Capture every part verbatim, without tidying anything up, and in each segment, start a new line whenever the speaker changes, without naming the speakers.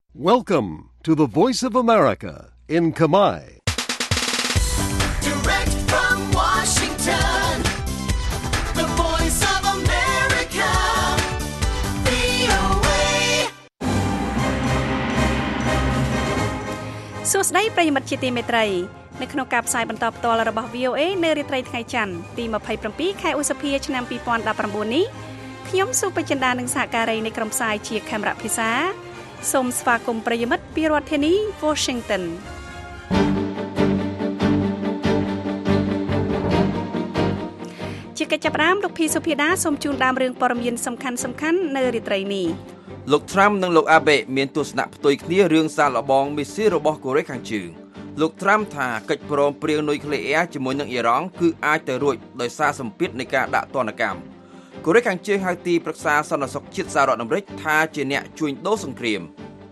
Welcome to the Voice of America in Khmer.
Direct from Washington, the Voice of America, វី អូ เอ
សួស្តីប្រិយមិត្តជាទីមេត្រីនៅក្នុងការផ្សាយបន្តផ្ទាល់របស់ វី អូ เอ នៅរាត្រីថ្ងៃច័ន្ទទីยี่สิบเจ็ดខែឧសភាឆ្នាំยี่สิบสิบเก้าនេះខ្ញុំសុបចិន្តានឹងសហការីនៃក្រុមផ្សាយជាខេមរៈភាសាសូមស្វាគមន៍ប្រិយមិត្តពីរដ្ឋធានី Washington ជាកិច្ចចាប់ផ្ដើមលោកភីសុភាដាសូមជូនដើមរឿងព័ត៌មានសំខាន់សំខាន់នៅរាត្រីនេះ
លោក Trump និងលោក Abe មានទស្សនៈផ្ទុយគ្នារឿងសារល្បងមីស៊ីលរបស់កូរ៉េខាងជើងលោក Trump ថាកិច្ចព្រមព្រៀងនុយក្លេអ៊ែរជាមួយនឹងអ៊ីរ៉ង់គឺអាចទៅរួចដោយសារសម្ពាធនៃការដាក់ទណ្ឌកម្មកូរ៉េខាងជើងហៅទីប្រឹក្សាសន្តិសុខជាតិសហរដ្ឋអាមេរិកថាជាអ្នកជួញដូរសង្គ្រាម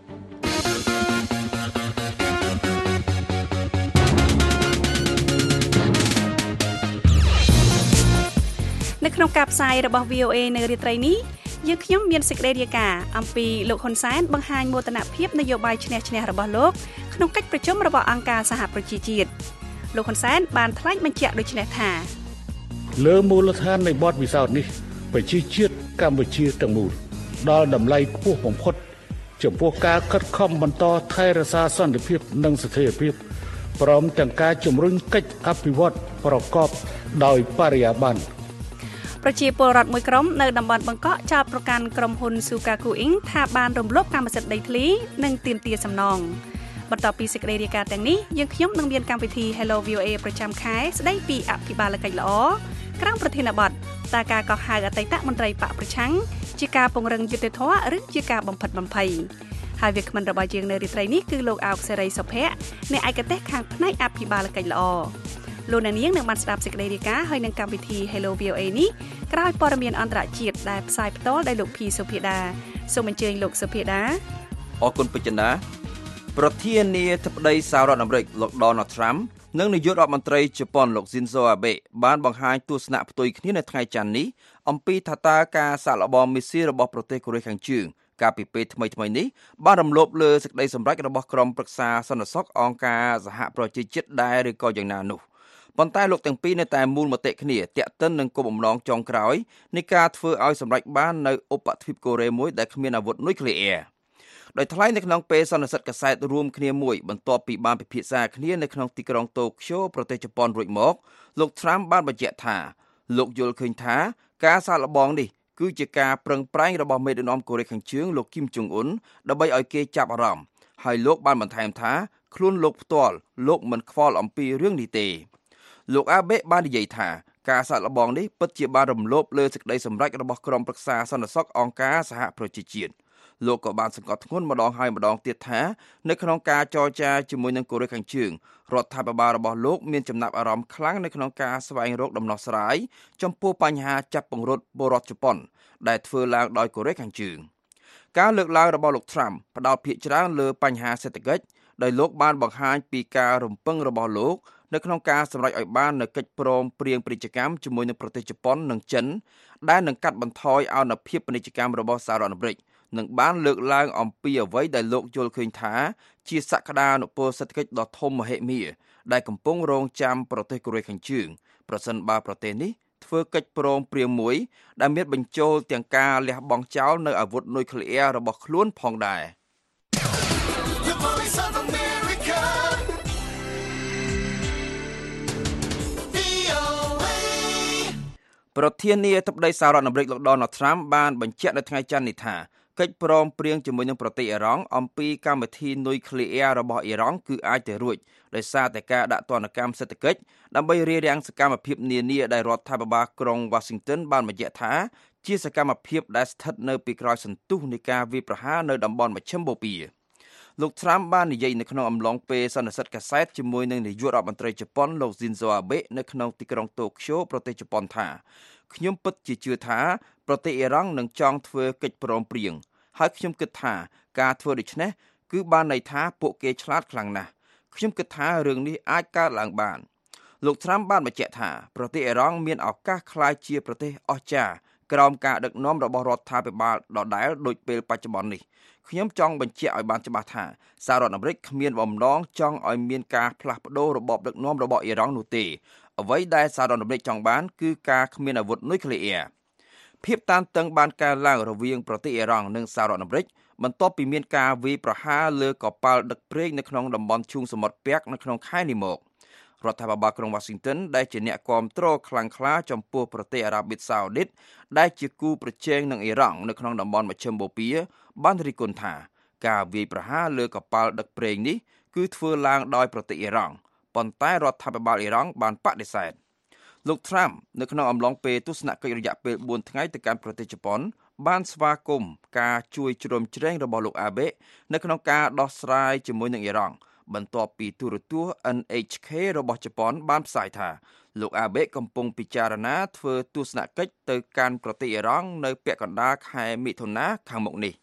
នៅក្នុងការផ្សាយរបស់ វី អូ เอ នៅរាត្រីនេះយើងខ្ញុំមានសេចក្តីរាយការណ៍អំពីលោកហ៊ុនសែនបង្ហាញមោទនភាពនយោបាយឈ្នះឈ្នះរបស់លោកក្នុងកិច្ចប្រជុំរបស់អង្គការសហប្រជាជាតិលោកហ៊ុនសែនបានថ្លែងបញ្ជាក់ដូចនេះថា
លើមូលដ្ឋាននៃបទពិសោធន៍នេះប្រជាជាតិកម្ពុជាទាំងមូលដល់តម្លៃខ្ពស់បំផុតចំពោះការខិតខំបន្តថែរក្សាសន្តិភាពនិងស្ថិរភាពព្រមទាំងការជំរុញកិច្ចអភិវឌ្ឍប្រកបដោយបរិយាបន្ន
ប្រជាពលរដ្ឋមួយក្រុមនៅតំបន់បង្កក់ចោទប្រកាន់ក្រុមហ៊ុន Sukaku Inc ថាបានរំលោភកម្មសិទ្ធិដីធ្លីនិងទាមទារសំណងបន្ទាប់ពីសេចក្តីរាយការណ៍ទាំងនេះយើងខ្ញុំនឹងមានកម្មវិធី Hello វី អូ เอ ប្រចាំខែស្ដីពីអភិបាលកិច្ចល្អក្រៅប្រធានបទតើការកោះហៅអតីតមន្ត្រីបកប្រឆាំងជាការពង្រឹងយុត្តិធម៌ឬជាការបំផិតបំភ័យហើយវាគ្មិនរបស់យើងនៅរាត្រីនេះគឺលោកអោកសេរីសុភ័ក្រអ្នកឯកទេសខាងផ្នែកអភិបាលកិច្ចល្អលោកអ្នកនាងនឹងបានស្ដាប់សេចក្តីរាយការណ៍ហើយនឹងកម្មវិធី Hello វី អូ เอ នេះក្រោយព័ត៌មានអន្តរជាតិដែលផ្សាយផ្ទាល់ដោយលោកភីសុភាដាសូមអញ្ជើញលោកសុភាដា
អរគុណពេជ្រណាប្រធានាធិបតីសហរដ្ឋអាមេរិកលោក Donald Trump និងនាយករដ្ឋមន្ត្រីជប៉ុនលោក Shinzo Abe បានបង្ហាញទស្សនៈផ្ទុយគ្នានៅថ្ងៃច័ន្ទនេះអំពីថាតើការសាកល្បងមីស៊ីលរបស់ប្រទេសកូរ៉េខាងជើងកាលពីពេលថ្មីៗនេះបានរំលោភលើសេចក្តីសម្រេចរបស់ក្រុមប្រឹក្សាសន្តិសុខអង្គការសហប្រជាជាតិដែរឬក៏យ៉ាងណានោះប៉ុន្តែលោកទាំងពីរនៅតែមូលមតិគ្នាទាក់ទិននឹងគោលបំណងចុងក្រោយនៃការធ្វើឲ្យសម្រេចបាននៅឧបទ្វីបកូរ៉េមួយដែលគ្មានអាវុធនុយក្លេអ៊ែរដោយថ្លែងនៅក្នុងពេលសន្និសីទកាសែតរួមគ្នាមួយបន្ទាប់ពីបានពិភាក្សាគ្នានៅក្នុងទីក្រុងតូក្យូប្រទេសជប៉ុនរួចមកលោក Trump បានបញ្ជាក់ថាលោកយល់ឃើញថាការសាកល្បងនេះគឺជាការប្រឹងប្រែងរបស់មេដឹកនាំកូរ៉េខាងជើងលោកគីមចុងអ៊ុនដើម្បីឲ្យគេចាប់អារម្មណ៍ហើយលោកបានបន្ថែមថាខ្លួនលោកផ្ទាល់លោកមិនខ្វល់អំពីរឿងនេះទេលោកអាបេបាននិយាយថាការសាកល្បងនេះពិតជាបានរំលោភលើសេចក្តីសម្រេចរបស់ក្រុមប្រឹក្សាសន្តិសុខអង្គការសហប្រជាជាតិលោកក៏បានសង្កត់ធ្ងន់ម្ដងហើយម្ដងទៀតថានៅក្នុងការចរចាជាមួយនឹងកូរ៉េខាងជើងរដ្ឋាភិបាលរបស់លោកមានចំណាប់អារម្មណ៍ខ្លាំងនៅក្នុងការស្វែងរកដំណោះស្រាយចំពោះបញ្ហាចាប់ពង្រត់ពលរដ្ឋជប៉ុនដែលធ្វើឡើងដោយកូរ៉េខាងជើងការលើកឡើងរបស់លោក Trump ផ្ដោតភាគច្រើនលើបញ្ហាសេដ្ឋកិច្ចដោយលោកបានបង្ហាញពីការរំពឹងរបស់លោកនៅក្នុងការសម្រេចឲ្យបាននូវកិច្ចព្រមព្រៀងពាណិជ្ជកម្មជាមួយនឹងប្រទេសជប៉ុននិងចិនដែលនឹងកាត់បន្ថយអនុភាពពាណិជ្ជកម្មរបស់សហរដ្ឋអាមេរិកនិងបានលើកឡើងអំពីអ្វីដែលលោកយល់ឃើញថាជាសក្តានុពលសេដ្ឋកិច្ចដ៏ធំមហិមាដែលកំពុងរងចាំប្រទេសកូរ៉េខាងជើងប្រសិនបើប្រទេសនេះធ្វើកិច្ចព្រមព្រៀងមួយដែលមានបញ្ចូលទាំងការលះបង់ចោលនៅអាវុធនុយក្លេអ៊ែររបស់ខ្លួនផងដែរប្រធានាធិបតីសហរដ្ឋអាមេរិកលោក Donald Trump បានបញ្ជាក់នៅថ្ងៃច័ន្ទនេះថាកិច្ចព្រមព្រៀងជាមួយនឹងប្រទេសអ៊ីរ៉ង់អំពីកម្មវិធីនុយក្លេអ៊ែររបស់អ៊ីរ៉ង់គឺអាចទៅរួចដោយសារតែការដាក់ទណ្ឌកម្មសេដ្ឋកិច្ចដើម្បីរារាំងសកម្មភាពនានាដែលរដ្ឋាភិបាលក្រុង Washington បានបញ្ជាក់ថាជាសកម្មភាពដែលស្ថិតនៅពីក្រោយសន្ទុះនៃការវាយប្រហារនៅតំបន់មជ្ឈិមបូព៌ាលោក Trump បាននិយាយនៅក្នុងអំឡុងពេលសន្និសីទកាសែតជាមួយនឹងនាយករដ្ឋមន្ត្រីជប៉ុនលោក Shinzo Abe នៅក្នុងទីក្រុងតូក្យូប្រទេសជប៉ុនថាខ្ញុំពិតជាជឿថាប្រទេសអ៊ីរ៉ង់នឹងចង់ធ្វើកិច្ចព្រមព្រៀងហើយខ្ញុំគិតថាការធ្វើដូច្នេះគឺបានន័យថាពួកគេឆ្លាតខ្លាំងណាស់ខ្ញុំគិតថារឿងនេះអាចកើតឡើងបានលោក Trump បានបញ្ជាក់ថាប្រទេសអ៊ីរ៉ង់មានឱកាសក្លាយជាប្រទេសអស្ចារ្យក្រោមការដឹកនាំរបស់រដ្ឋាភិបាលដដែលដូចពេលបច្ចុប្បន្ននេះខ្ញុំចង់បញ្ជាក់ឲ្យបានច្បាស់ថាសហរដ្ឋអាមេរិកគ្មានបំណងចង់ឲ្យមានការផ្លាស់ប្ដូររបបដឹកនាំរបស់អ៊ីរ៉ង់នោះទេអ្វីដែលសហរដ្ឋអាមេរិកចង់បានគឺការគ្មានអាវុធនុយក្លេអ៊ែរភាពតានតឹងបានកើនឡើងរវាងប្រទេសអ៊ីរ៉ង់និងសហរដ្ឋអាមេរិកបន្ទាប់ពីមានការវាយប្រហារលើកប៉ាល់ដឹកប្រេងនៅក្នុងតំបន់ឈូងសមុទ្រពាក់នៅក្នុងខែនេះមករដ្ឋាភិបាលក្រុង Washington ដែលជាអ្នកគាំទ្រខ្លាំងក្លាចំពោះប្រទេសអារ៉ាប៊ីសាអូឌីតដែលជាគូប្រជែងនឹងអ៊ីរ៉ង់នៅក្នុងតំបន់មជ្ឈិមបូព៌ាបានរិះគន់ថាការវាយប្រហារលើកប៉ាល់ដឹកប្រេងនេះគឺធ្វើឡើងដោយប្រទេសអ៊ីរ៉ង់ប៉ុន្តែរដ្ឋាភិបាលអ៊ីរ៉ង់បានបដិសេធលោក Trump នៅក្នុងអំឡុងពេលទស្សនកិច្ចរយៈពេលបួនថ្ងៃទៅកាន់ប្រទេសជប៉ុនបានស្វាគមន៍ការជួយជ្រោមជ្រែងរបស់លោកអាបេនៅក្នុងការដោះស្រាយជាមួយនឹងអ៊ីរ៉ង់បន្ទាប់ពីទូរទស្សន៍ เอ็น เอช เค របស់ជប៉ុនបានផ្សាយថាលោកអាបេកំពុងពិចារណាធ្វើទស្សនកិច្ចទៅកាន់ប្រទេសអ៊ីរ៉ង់នៅពាក់កណ្ដាលខែមិថុនាខាងមុខនេះ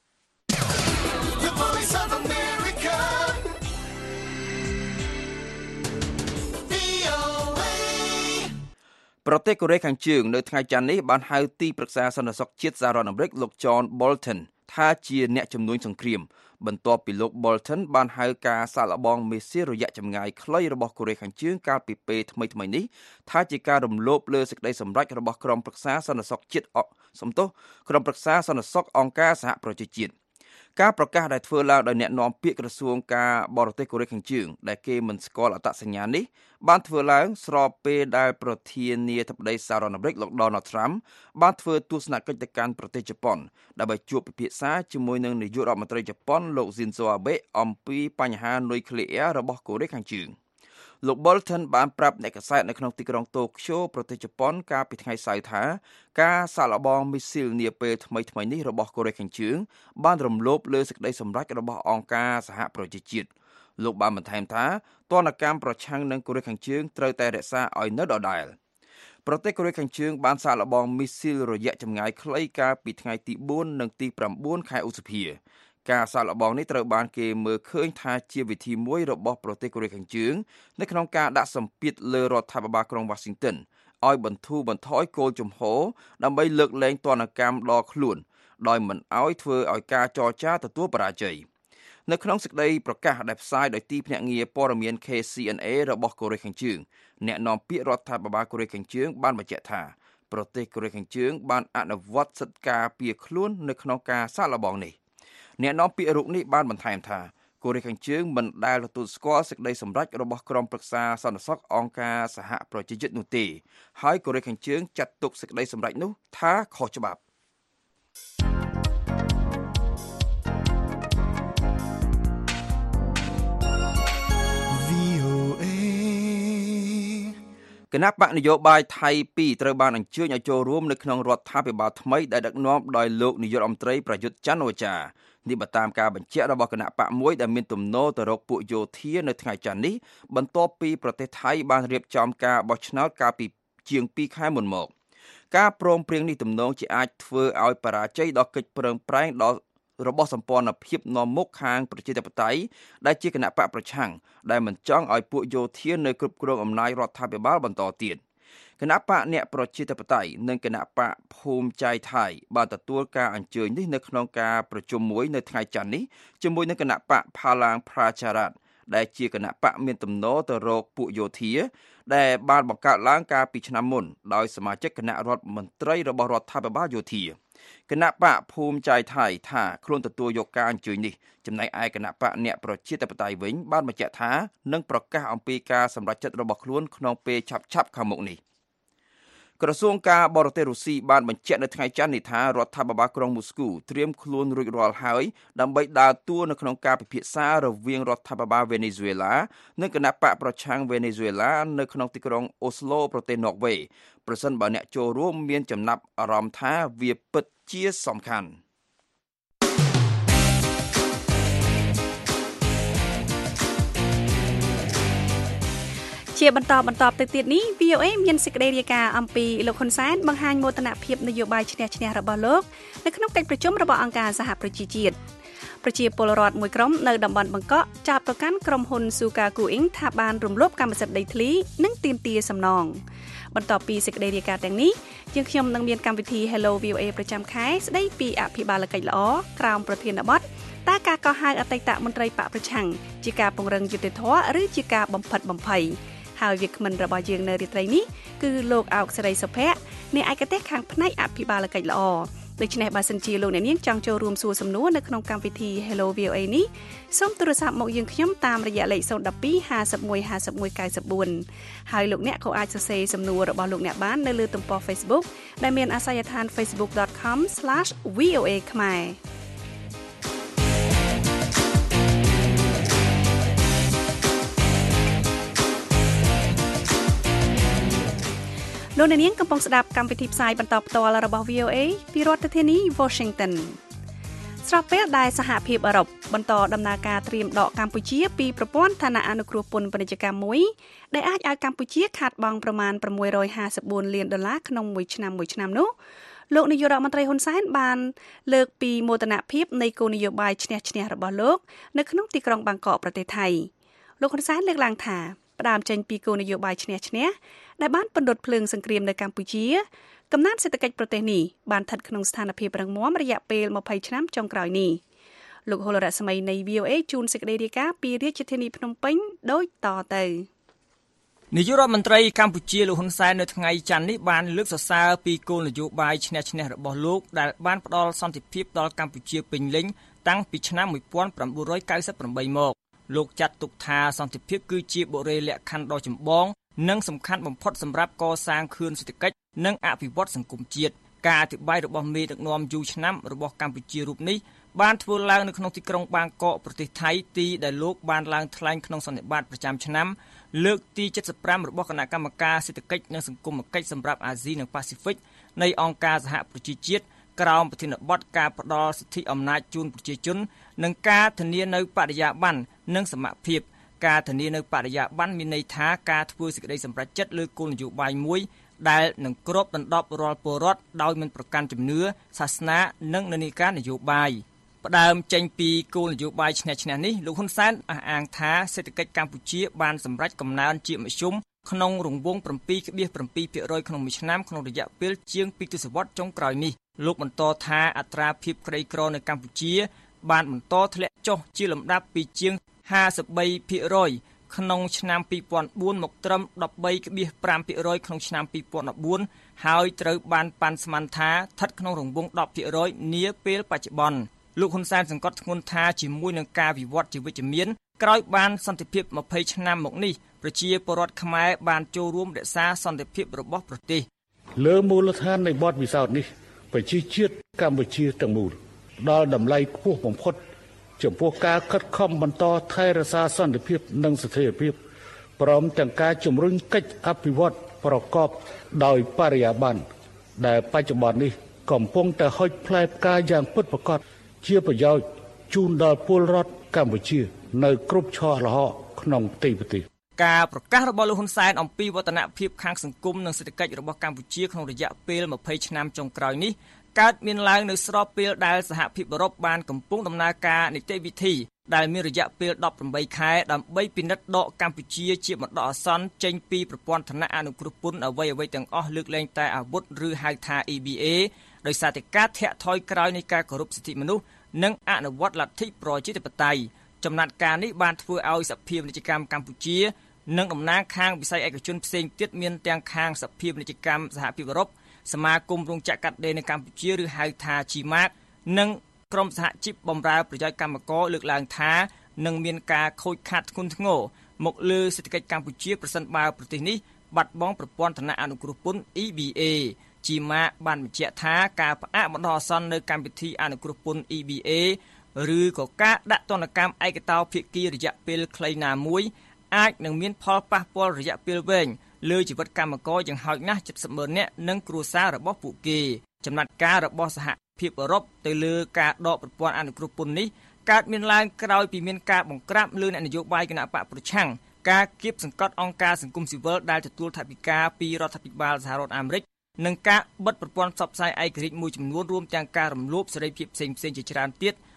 ប្រទេសកូរ៉េខាងជើងនៅថ្ងៃច័ន្ទនេះបានហៅទីប្រឹក្សាសន្តិសុខជាតិសហរដ្ឋអាមេរិកលោក John Bolton ថាជាអ្នកជំនួយសង្គ្រាមបន្ទាប់ពីលោក Bolton បានហៅការសាកល្បងមីស៊ីលរយៈចម្ងាយខ្លីរបស់កូរ៉េខាងជើងកាលពីពេលថ្មីៗនេះថាជាការរំលោភលើសេចក្តីសម្រេចរបស់ក្រុមប្រឹក្សាសន្តិសុខជាតិអសំទោសក្រុមប្រឹក្សាសន្តិសុខអង្គការសហប្រជាជាតិការប្រកាសដែលធ្វើឡើងដោយអ្នកនាំពាក្យក្រសួងការបរទេសកូរ៉េខាងជើងដែលគេមិនស្គាល់អត្តសញ្ញាណនេះបានធ្វើឡើងស្របពេលដែលប្រធានាធិបតីសហរដ្ឋអាមេរិកលោក Donald Trump បានធ្វើទស្សនកិច្ចទៅកាន់ប្រទេសជប៉ុនដើម្បីជួបពិភាក្សាជាមួយនឹងនាយករដ្ឋមន្ត្រីជប៉ុនលោក Shinzo Abe អំពីបញ្ហានុយក្លេអ៊ែររបស់កូរ៉េខាងជើងលោក Bolton បានប្រាប់អ្នកកាសែតនៅក្នុងទីក្រុងតូក្យូប្រទេសជប៉ុនកាលពីថ្ងៃសៅរ៍ថាការសាកល្បងមីស៊ីលនាពេលថ្មីៗនេះរបស់កូរ៉េខាងជើងបានរំលោភលើសេចក្តីសម្រេចរបស់អង្គការសហប្រជាជាតិលោកបានបន្ថែមថាទណ្ឌកម្មប្រឆាំងនឹងកូរ៉េខាងជើងត្រូវតែរក្សាឲ្យនៅដដែលប្រទេសកូរ៉េខាងជើងបានសាកល្បងមីស៊ីលរយៈចម្ងាយខ្លីកាលពីថ្ងៃទីបួននិងទីប្រាំបួនខែឧសភាការសាកល្បងនេះត្រូវបានគេមើលឃើញថាជាវិធីមួយរបស់ប្រទេសកូរ៉េខាងជើងនៅក្នុងការដាក់សម្ពាធលើរដ្ឋាភិបាលក្រុង Washington ឲ្យបន្ធូរបន្ថយគោលជំហរដើម្បីលើកលែងទណ្ឌកម្មដល់ខ្លួនដោយមិនឲ្យធ្វើឲ្យការចរចាទទួលបរាជ័យនៅក្នុងសេចក្តីប្រកាសដែលផ្សាយដោយទីភ្នាក់ងារព័ត៌មាន K C N A របស់កូរ៉េខាងជើងអ្នកនាំពាក្យរដ្ឋាភិបាលកូរ៉េខាងជើងបានបញ្ជាក់ថាប្រទេសកូរ៉េខាងជើងបានអនុវត្តសិទ្ធិការពារខ្លួននៅក្នុងការសាកល្បងនេះអ្នកនាំពាក្យរូបនេះបានបន្ថែមថាកូរ៉េខាងជើងមិនដែលទទួលស្គាល់សេចក្តីសម្រេចរបស់ក្រុមប្រឹក្សាសន្តិសុខអង្គការសហប្រជាជាតិនោះទេហើយកូរ៉េខាងជើងចាត់ទុកសេចក្តីសម្រេចនោះថាខុសច្បាប់គណៈបកនយោបាយថៃពីរត្រូវបានអញ្ជើញឲ្យចូលរួមនៅក្នុងរដ្ឋាភិបាលថ្មីដែលដឹកនាំដោយលោកនាយករដ្ឋមន្ត្រីប្រយុទ្ធច័ន្ទអូចានេះបើតាមការបញ្ជាក់របស់គណៈបកមួយដែលមានទំនោរទៅរកពួកយោធានៅថ្ងៃច័ន្ទនេះបន្ទាប់ពីប្រទេសថៃបានរៀបចំការបោះឆ្នោតកាលពីជាងពីរខែមុនមកការព្រមព្រៀងនេះទំនងជាអាចធ្វើឲ្យបរាជ័យដល់កិច្ចប្រឹងប្រែងដល់របស់សម្ព័ន្ធភាពនាំមុខខាងប្រជាធិបតេយ្យដែលជាគណៈបកប្រឆាំងដែលមិនចង់ឲ្យពួកយោធានៅគ្រប់គ្រងអំណាចរដ្ឋាភិបាលបន្តទៀតគណៈបកអ្នកប្រជាធិបតេយ្យនិងគណៈបកភូមិចៃថៃបានទទួលការអញ្ជើញនេះនៅក្នុងការប្រជុំមួយនៅថ្ងៃច័ន្ទនេះជាមួយនឹងគណៈបកផាឡាងប្រជារដ្ឋដែលជាគណៈបកមានទំនោរទៅរកពួកយោធាដែលបានបង្កើតឡើងកាលពីឆ្នាំមុនដោយសមាជិកគណៈរដ្ឋមន្ត្រីរបស់រដ្ឋាភិបាលយោធាគណៈបកភូមិចៃថៃថាខ្លួនទទួលយកការអញ្ជើញនេះចំណែកឯគណៈបកអ្នកប្រជាធិបតេយ្យវិញបានបញ្ជាក់ថានឹងប្រកាសអំពីការសម្រេចចិត្តរបស់ខ្លួនក្នុងពេលឆាប់ៗខាងមុខនេះក្រសួងការបរទេសរុស្ស៊ីបានបញ្ជាក់នៅថ្ងៃច័ន្ទនេះថារដ្ឋាភិបាលក្រុងមូស្គូត្រៀមខ្លួនរួចរាល់ហើយដើម្បីដើរតួនៅក្នុងការពិភាក្សារវាងរដ្ឋាភិបាលវេណេស៊ុយអេឡានិងគណៈបកប្រឆាំងវេណេស៊ុយអេឡានៅក្នុងទីក្រុងអូស្ឡូប្រទេសន័រវេប្រសិនបើអ្នកចូលរួមមានចំណាប់អារម្មណ៍ថាវាពិតជាសំខាន់
ជាបន្តបន្តទៅទៀតនេះ V O A មានសេចក្តីរាយការណ៍អំពីលោកហ៊ុនសែនបង្ហាញមោទនភាពនយោបាយឈ្នះឈ្នះរបស់លោកនៅក្នុងកិច្ចប្រជុំរបស់អង្គការសហប្រជាជាតិប្រជាពលរដ្ឋមួយក្រុមនៅតំបន់បង្កក់ចាប់ប្រកាន់ក្រុមហ៊ុន Sukaku Inc ថាបានរំលោភកម្មសិទ្ធិដីធ្លីនិងទាមទារសំណងបន្ទាប់ពីសេចក្តីរាយការណ៍ទាំងនេះយើងខ្ញុំនឹងមានកម្មវិធី Hello វី អូ เอ ប្រចាំខែស្តីពីអភិបាលកិច្ចល្អក្រោមប្រធានបទតើការកោះហៅអតីតមន្ត្រីបកប្រឆាំងជាការពង្រឹងយុត្តិធម៌ឬជាការបំផិតបំភ័យហើយវាគ្មិនរបស់យើងនៅរាត្រីនេះគឺលោកអោកសេរីសុភ័ក្រអ្នកឯកទេសខាងផ្នែកអភិបាលកិច្ចល្អដូច្នេះបើសិនជាលោកអ្នកនាងចង់ចូលរួមសួរសំណួរនៅក្នុងកម្មវិធី Hello វី អូ เอ នេះសូមទូរស័ព្ទមកយើងខ្ញុំតាមរយៈលេខศูนย์ หนึ่ง สอง ห้า หนึ่ง หนึ่ง ห้า หนึ่ง เก้า สี่ហើយលោកអ្នកក៏អាចសរសេរសំណួររបស់លោកអ្នកបាននៅលើទំព័រ Facebook ដែលមានអាសយដ្ឋាន facebook dot com slash v o a ខ្មែរលោកអ្នកនាងកំពុងស្ដាប់កម្មវិធីផ្សាយបន្តផ្ទាល់របស់ វី អូ เอ ពីរដ្ឋធានី Washington ស្របពេលដែលសហភាពអឺរ៉ុបបន្តដំណើរការត្រៀមដកកម្ពុជាពីប្រព័ន្ធឋានៈអនុគ្រោះពន្ធពាណិជ្ជកម្មមួយដែលអាចឲ្យកម្ពុជាខាតបង់ប្រមាណប្រាំមួយរយហាសិបបួនលានដុល្លារក្នុងមួយឆ្នាំមួយឆ្នាំនោះលោកនាយករដ្ឋមន្ត្រីហ៊ុនសែនបានលើកពីមោទនភាពនៃគោលនយោបាយឈ្នះឈ្នះរបស់លោកនៅក្នុងទីក្រុងបាងកកប្រទេសថៃលោកហ៊ុនសែនលើកឡើងថាផ្ដើមចេញពីគោលនយោបាយឈ្នះឈ្នះដែលបានពន្លត់ភ្លើងសង្គ្រាមនៅកម្ពុជាកំណើនសេដ្ឋកិច្ចប្រទេសនេះបានស្ថិតក្នុងស្ថានភាពរឹងមាំរយៈពេលម្ភៃឆ្នាំចុងក្រោយនេះលោកហុលរស្មីនៃ វី អូ เอ ជួនសេចក្តីរាយការណ៍ពីរាជធានីភ្នំពេញដូចតទៅ
នាយករដ្ឋមន្ត្រីកម្ពុជាលោកហ៊ុនសែននៅថ្ងៃច័ន្ទនេះបានលើកសរសើរពីគោលនយោបាយឈ្នះឈ្នះរបស់លោកដែលបានផ្ដល់សន្តិភាពដល់កម្ពុជាពេញលេញតាំងពីឆ្នាំmột nghìn chín trăm chín mươi eightមកលោកចាត់ទុកថាសន្តិភាពគឺជាបុរាលក្ខខណ្ឌដ៏ចម្បងនិងសំខាន់បំផុតសម្រាប់កសាងខឿនសេដ្ឋកិច្ចនិងអភិវឌ្ឍសង្គមជាតិការអធិប្បាយរបស់មេដឹកនាំយូរឆ្នាំរបស់កម្ពុជារូបនេះបានធ្វើឡើងនៅក្នុងទីក្រុងបាងកកប្រទេសថៃទីដែលលោកបានឡើងថ្លែងក្នុងសន្និបាតប្រចាំឆ្នាំលើកទីเจ็ดสิบห้าរបស់គណៈកម្មការសេដ្ឋកិច្ចនិងសង្គមគិច្ចសម្រាប់អាស៊ីនិងប៉ាស៊ីហ្វិកនៃអង្គការសហប្រជាជាតិក្រោមប្រធានបទការផ្ដល់សិទ្ធិអំណាចជូនប្រជាជននិងការធានានៅបរិយាបន្ននិងសមភាពការធានានៅបរិយាបន្នមានន័យថាការធ្វើសេចក្តីសម្រេចចិត្តលើគោលនយោបាយមួយដែលនឹងគ្របដណ្ដប់រាល់ពលរដ្ឋដោយមិនប្រកាន់ជំនឿសាសនានិងនិន្នាការនយោបាយផ្ដើមចេញពីគោលនយោបាយឈ្នះឈ្នះនេះលោកហ៊ុនសែនអះអាងថាសេដ្ឋកិច្ចកម្ពុជាបានសម្រេចកំណើនជាមធ្យមក្នុងរង្វង់ seven ភាគរយក្នុងមួយឆ្នាំក្នុងរយៈពេលជាងពីរទសវត្សរ៍ចុងក្រោយនេះលោកបន្តថាអត្រាភាពក្រីក្រនៅកម្ពុជាបានបន្តធ្លាក់ចុះជាលំដាប់ពីជាងห้าสิบสามភាគរយក្នុងឆ្នាំពីរពាន់បួនមកត្រឹម สิบสามភាគរយក្នុងឆ្នាំពីរពាន់ដប់បួនហើយត្រូវបានប៉ាន់ស្មានថាស្ថិតក្នុងរង្វង់ tenភាគរយនាពេលបច្ចុប្បន្នលោកហ៊ុនសែនសង្កត់ធ្ងន់ថាជាមួយនឹងការវិវត្តជាវិជ្ជមានក្រោយបានសន្តិភាពยี่สิบឆ្នាំមកនេះប្រជាពលរដ្ឋខ្មែរបានចូលរួមរក្សាសន្តិភាពរបស់ប្រទេស
លើមូលដ្ឋាននៃបទពិសោធន៍នេះប្រជាជាតិកម្ពុជាទាំងមូលផ្ដល់តម្លៃខ្ពស់បំផុតចំពោះការខិតខំបន្តថែរក្សាសន្តិភាពនិងស្ថិរភាពព្រមទាំងការជំរុញកិច្ចអភិវឌ្ឍប្រកបដោយបរិយាបន្នដែលបច្ចុប្បន្ននេះកំពុងតែហុចផ្លែផ្កាយ៉ាងពិតប្រាកដជាប្រយោជន៍ជូនដល់ពលរដ្ឋកម្ពុជានៅគ្រប់ឆាកល្ហកក្នុងទីប្រទេស
ការប្រកាសរបស់លោកហ៊ុនសែនអំពីវឌ្ឍនភាពខាងសង្គមនិងសេដ្ឋកិច្ចរបស់កម្ពុជាក្នុងរយៈពេលยี่สิบឆ្នាំចុងក្រោយនេះកើតមានឡើងនៅស្របពេលដែលសហភាពអឺរ៉ុបបានកំពុងដំណើរការនីតិវិធីដែលមានរយៈពេលeighteenខែដើម្បីពិនិត្យដកកម្ពុជាជាបណ្ដោះអាសន្នចេញពីប្រព័ន្ធឋានៈអនុគ្រោះពន្ធអ្វីៗទាំងអស់លើកលែងតែអាវុធឬហៅថា E B A ដោយសារតែការធាក់ថយក្រោយនៃការគោរពសិទ្ធិមនុស្សនិងអនុវត្តលទ្ធិប្រជាធិបតេយ្យចំណាត់ការនេះបានធ្វើឲ្យសភាពាណិជ្ជកម្មកម្ពុជានិងតំណាងខាងវិស័យឯកជនផ្សេងទៀតមានទាំងខាងសភាពាណិជ្ជកម្មសហភាពអឺរ៉ុបសមាគមរោងចក្រកាត់ដេរនៅកម្ពុជាឬហៅថា ជី ម៉ាក និងក្រុមសហជីពបម្រើប្រយោជន៍កម្មករលើកឡើងថានឹងមានការខូចខាតធ្ងន់ធ្ងរមកលើសេដ្ឋកិច្ចកម្ពុជាប្រសិនបើប្រទេសនេះបាត់បង់ប្រព័ន្ធឋានៈអនុគ្រោះពន្ធ E B A ជី ម៉ាក បានបញ្ជាក់ថាការផ្អាកបណ្ដោះអាសន្ននៅកម្មវិធីអនុគ្រោះពន្ធ E B A ឬក៏ការដាក់ទណ្ឌកម្មឯកតោភាគីរយៈពេលខ្លីណាមួយអាចនឹងមានផលប៉ះពាល់រយៈពេលវែងលើជីវិតកម្មករយ៉ាងហោចណាស់เจ็ดสิบម៉ឺននាក់និងគ្រួសាររបស់ពួកគេចំណាត់ការរបស់សហភាពអឺរ៉ុបទៅលើការដកប្រព័ន្ធអនុគ្រោះពន្ធនេះកើតមានឡើងក្រោយពីមានការបង្ក្រាបលើអ្នកនយោបាយគណបកប្រឆាំងការគៀបសង្កត់អង្គការសង្គមស៊ីវិលដែលទទួលថវិកាពីរដ្ឋាភិបាលសហរដ្ឋអាមេរិកនិងការបិទប្រព័ន្ធផ្សព្វផ្សាយឯករាជ្យមួយចំនួនរួមទាំងការរំលោភសេរីភាពផ្សេងៗជាច្រើនទៀត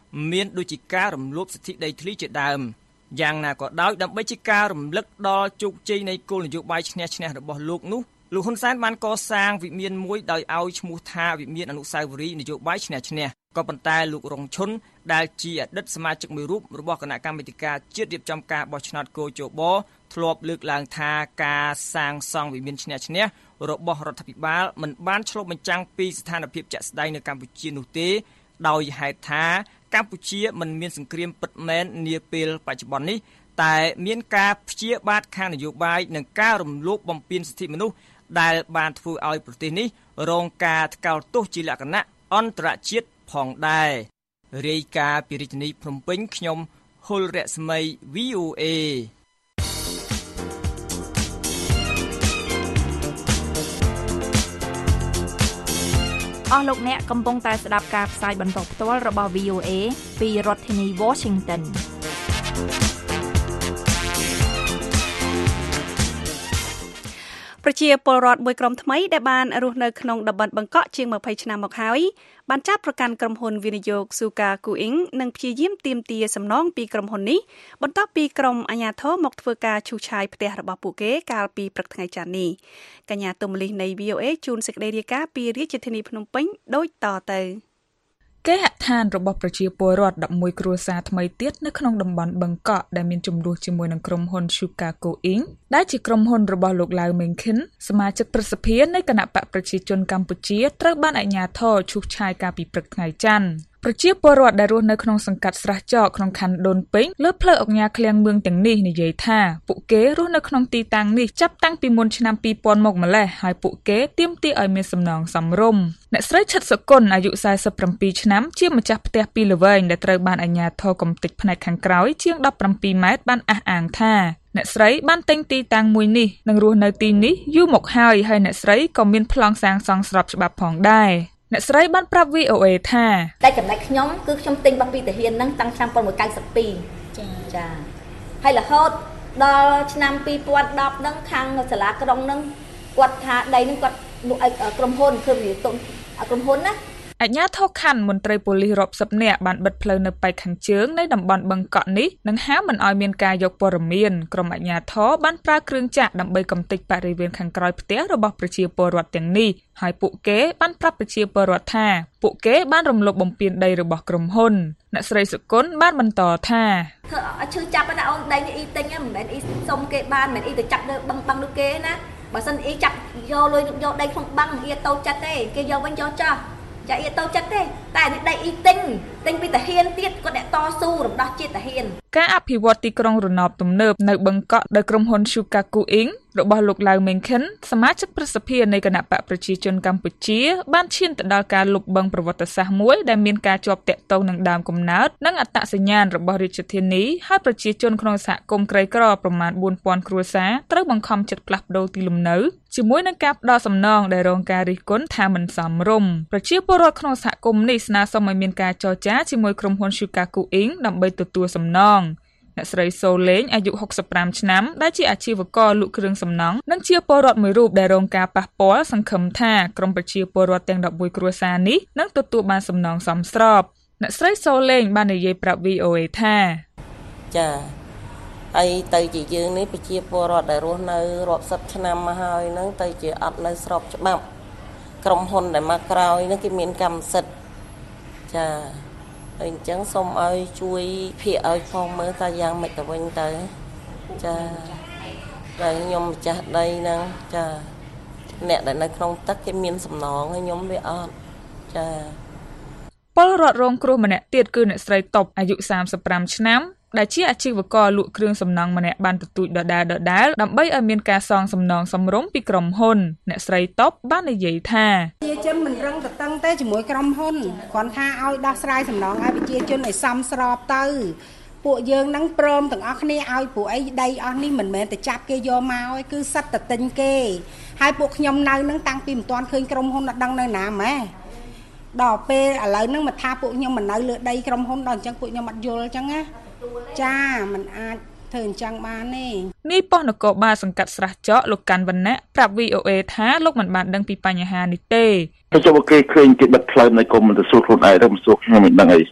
មានដូចជាការរំលោភសិទ្ធិដីធ្លីជាដើមយ៉ាងណាក៏ដោយដើម្បីជាការរំលឹកដល់ជោគជ័យនៃគោលនយោបាយឈ្នះឈ្នះរបស់លោកនោះលោកហ៊ុនសែនបានកសាងវិមានមួយដោយឲ្យឈ្មោះថាវិមានអនុស្សាវរីយ៍នយោបាយឈ្នះឈ្នះក៏ប៉ុន្តែលោករងឈុនដែលជាអតីតសមាជិកមួយរូបរបស់គណៈកម្មាធិការជាតិរៀបចំការបោះឆ្នោតកោជបធ្លាប់លើកឡើងថាការសាងសង់វិមានឈ្នះឈ្នះរបស់រដ្ឋាភិបាលមិនបានឆ្លុះបញ្ចាំងពីស្ថានភាពជាក់ស្ដែងនៅកម្ពុជានោះទេដោយហេតុថាកម្ពុជាមិនមានសង្គ្រាមពិតមែននាពេលបច្ចុប្បន្ននេះតែមានការព្យាបាទខាងនយោបាយនិងការរំលោភបំពានសិទ្ធិមនុស្សដែលបានធ្វើឲ្យប្រទេសនេះរងការថ្កោលទោសជាលក្ខណៈអន្តរជាតិផងដែររាយការណ៍ពីរាជធានីភ្នំពេញខ្ញុំហុលរស្មី វី អូ เอ
អស់លោកអ្នកកំពុងតែស្ដាប់ការផ្សាយបន្តផ្ទាល់របស់ វី អូ เอ ពីរដ្ឋធានី Washington
ប្រជាពលរដ្ឋមួយក្រុមថ្មីដែលបានរស់នៅក្នុងតំបន់បង្កក់ជាងยี่สิบឆ្នាំមកហើយបានចាប់ប្រកាន់ក្រុមហ៊ុនវិនិយោគ Suka Kuing និងព្យាយាមទាមទារសំណងពីក្រុមហ៊ុននេះបន្ទាប់ពីក្រុមអាជ្ញាធរមកធ្វើការឈូសឆាយផ្ទះរបស់ពួកគេកាលពីព្រឹកថ្ងៃច័ន្ទនេះកញ្ញាទុំលីសនៃ វី អូ เอ ជូនសេចក្តីរាយការណ៍ពីរាជធានីភ្នំពេញដូចតទៅ
គេហដ្ឋានរបស់ប្រជាពលរដ្ឋelevenគ្រួសារថ្មីទៀតនៅក្នុងតំបន់បឹងកក់ដែលមានចំនួនជាមួយនឹងក្រុមហ៊ុន Suka Kuing ដែលជាក្រុមហ៊ុនរបស់លោកឡាវមេងខិនសមាជិកប្រសិទ្ធិនៃគណៈបកប្រជាជនកម្ពុជាត្រូវបានអាជ្ញាធរឈូសឆាយកាលពីព្រឹកថ្ងៃច័ន្ទប្រជាពលរដ្ឋដែលរស់នៅក្នុងសង្កាត់ស្រះចកក្នុងខណ្ឌដូនពេញលើផ្លូវអង្គការឃ្លាំងមឿងទាំងនេះនិយាយថាពួកគេរស់នៅក្នុងទីតាំងនេះចាប់តាំងពីមុនឆ្នាំtwo thousandមកម្លេះហើយពួកគេទាមទារឲ្យមានសំណងសមរម្យអ្នកស្រីឈិតសុគន្ធអាយុforty-sevenឆ្នាំជាម្ចាស់ផ្ទះពីរល្វែងដែលត្រូវបានអាជ្ញាធរកំទេចផ្នែកខាងក្រោយជាងseventeenម៉ែត្របានអះអាងថាអ្នកស្រីបានទិញទីតាំងមួយនេះនិងរស់នៅទីនេះយូរមកហើយហើយអ្នកស្រីក៏មានប្លង់សាងសង់ស្របច្បាប់ផងដែរអ្នកស្រីបានប្រាប់ វី អូ เอ ថា
តែចំណែកខ្ញុំគឺខ្ញុំទិញរបស់ពីតាហ៊ានហ្នឹងតាំងឆ្នាំnineteen ninety-twoចាចាហើយរហូតដល់ឆ្នាំtwo thousand tenហ្នឹងខាងសាលាក្រុងហ្នឹងគាត់ថាដីហ្នឹងគាត់លក់ឲ្យក្រុមហ៊ុនគឺវាទុំក្រុមហ៊ុនណា
អាជ្ញាធរខណ្ឌមន្ត្រីប៉ូលីសរាប់សិបនាក់បានបិទផ្លូវនៅប៉ែកខាងជើងនៃតំបន់បឹងកក់នេះនិងហាមមិនឲ្យមានការយកព័ត៌មានក្រុមអាជ្ញាធរបានប្រើគ្រឿងចាក់ដើម្បីកំទេចបរិវេណខាងក្រោយផ្ទះរបស់ប្រជាពលរដ្ឋទាំងនេះហើយពួកគេបានប្រាប់ប្រជាពលរដ្ឋថាពួកគេបានរំលោភបំពានដីរបស់ក្រុមហ៊ុនអ្នកស្រីសុគន្ធបានបន្តថា
ធ្វើឲ្យឈឺចាប់ណាអូនដីនេះអ៊ីទិញមិនមែនអ៊ីសុំគេបានមិនអ៊ីទៅចាប់នៅបឹងបឹងនោះគេណាបើសិនអ៊ីចាប់យកលុយយកដីក្នុងបឹងអ៊ីទៅចិត្តទេគេយកវិញយកចោះចាអ៊ីទៅចិត្តទេតែនេះដីអ៊ីទិញទិញពីតាហ៊ានទៀតគាត់អ្នកតស៊ូរំដោះជាតិតាហ៊ាន
ការអភិវឌ្ឍទីក្រុងរណបទំនើបនៅបឹងកក់ដោយក្រុមហ៊ុន Suka Kuing របស់លោកឡាវមេងខិនសមាជិកប្រសិទ្ធិនៃគណៈបកប្រជាជនកម្ពុជាបានឈានទៅដល់ការលុបបឹងប្រវត្តិសាស្ត្រមួយដែលមានការជាប់ទាក់ទងនឹងដើមកំណើតនិងអត្តសញ្ញាណរបស់រាជធានីហើយប្រជាជនក្នុងសហគមន៍ក្រីក្រប្រមាណfour thousandគ្រួសារត្រូវបង្ខំចិត្តផ្លាស់ប្ដូរទីលំនៅជាមួយនឹងការផ្ដោតសំណងដែលរងការរិះគន់ថាមិនសមរម្យប្រជាពលរដ្ឋក្នុងសហគមន៍នេះស្នើសុំឲ្យមានការចរចាជាមួយក្រុមហ៊ុន Suka Kuing ដើម្បីទទួលសំណងអ្នកស្រីសូលេងអាយុsixty-fiveឆ្នាំដែលជាអាជីវករលក់គ្រឿងសំណង់និងជាពលរដ្ឋមួយរូបដែលរងការប៉ះពាល់សង្ឃឹមថាក្រុមប្រជាពលរដ្ឋទាំងelevenគ្រួសារនេះនឹងទទួលបានសំណងសមស្របអ្នកស្រីសូលេងបាននិយាយប្រាប់ វី អូ เอ ថា
ចាហើយទៅជាយើងនេះប្រជាពលរដ្ឋដែលរស់នៅរាប់សិបឆ្នាំមកហើយហ្នឹងទៅជាអត់នៅស្របច្បាប់ក្រុមហ៊ុនដែលមកក្រោយហ្នឹងគេមានកម្មសិទ្ធិចាហើយអញ្ចឹងសូមឲ្យជួយភាគឲ្យផងមើលថាយ៉ាងម៉េចទៅវិញទៅចាតែខ្ញុំម្ចាស់ដីហ្នឹងចាអ្នកដែលនៅក្នុងទឹកគេមានសំណងហើយខ្ញុំវាអត់ចា
ពលរដ្ឋរងគ្រោះម្នាក់ទៀតគឺអ្នកស្រីតុបអាយុthirty-fiveឆ្នាំដែលជាអាជីវករលក់គ្រឿងសំណង់ម្នាក់បានទទូចដដែលដដែលដើម្បីឲ្យមានការសងសំណងសមរម្យពីក្រុមហ៊ុនអ្នកស្រីតុបបាននិយាយថា
ប្រជាជនមិនរឹងតឹងទេជាមួយក្រុមហ៊ុនគ្រាន់ថាឲ្យដោះស្រាយសំណងឲ្យប្រជាជនឲ្យសមស្របទៅពួកយើងនឹងព្រមទាំងអស់គ្នាឲ្យពួកអីដីអស់នេះមិនមែនទៅចាប់គេយកមកឲ្យគឺសិតតែទិញគេហើយពួកខ្ញុំនៅនឹងតាំងពីមិនទាន់ឃើញក្រុមហ៊ុនអត់ដឹងនៅណាម៉ែដល់ពេលឥឡូវហ្នឹងមកថាពួកខ្ញុំមិននៅលើដីក្រុមហ៊ុនដល់អញ្ចឹងពួកខ្ញុំអត់យល់អញ្ចឹងណាចាมันអាចធ្វើអញ្ចឹងបានទេ
នេះប៉ុស្តិ៍នគរបាលសង្កាត់ស្រះចកលោកកាន់វណ្ណៈប្រាប់ វី អូ เอ ថាលោកមិនបានដឹងពីបញ្ហានេះទេ
តែចូលគេឃើញគេបិទផ្លូវនៅគុំមិនទៅសួរខ្លួនឯងឬមិនសួរខ្ញុំមិនដឹងអី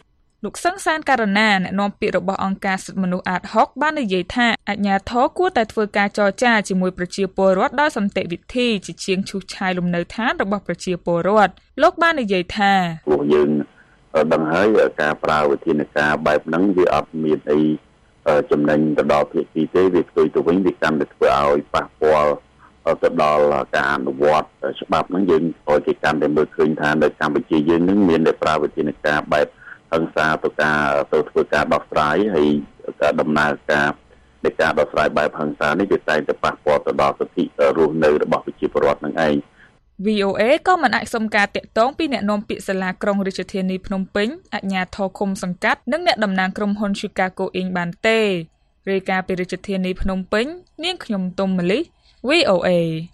លោកសង្សានករណាអ្នកនាំពាក្យរបស់អង្គការសិទ្ធិមនុស្សអាតហុកបាននិយាយថាអាជ្ញាធរគួរតែធ្វើការចរចាជាមួយប្រជាពលរដ្ឋដោយសន្តិវិធីជាជាងឈូសឆាយលំនៅឋានរបស់ប្រជាពលរដ្ឋលោកបាននិយាយថា
ពួកយើងដឹងហើយការប្រើវិធានការបែបហ្នឹងវាអត់មានអីចំណេញទៅដល់ភាគីទេវាផ្ទុយទៅវិញវាកាន់តែធ្វើឲ្យប៉ះពាល់ទៅដល់ការអនុវត្តច្បាប់ហ្នឹងយើងក៏គេកាន់តែមើលឃើញថានៅកម្ពុជាយើងនឹងមានតែប្រើវិធានការបែបហិង្សាទៅការទៅធ្វើការដោះស្រាយហើយការដំណើរការនៃការដោះស្រាយបែបហិង្សានេះវាតែងតែប៉ះពាល់ទៅដល់សិទ្ធិរស់នៅរបស់ប្រជាពលរដ្ឋនឹងឯង
វី អូ เอ ក៏មិនអាចសុំការតាក់ទងពីអ្នកនាំពាក្យសាលាក្រុងរាជធានីភ្នំពេញអាជ្ញាធរឃុំសង្កាត់និងអ្នកតំណាងក្រុមហ៊ុន Chicago Inc បានទេរាយការណ៍ពីរាជធានីភ្នំពេញនាងខ្ញុំទុំម៉ាលី វី អូ เอ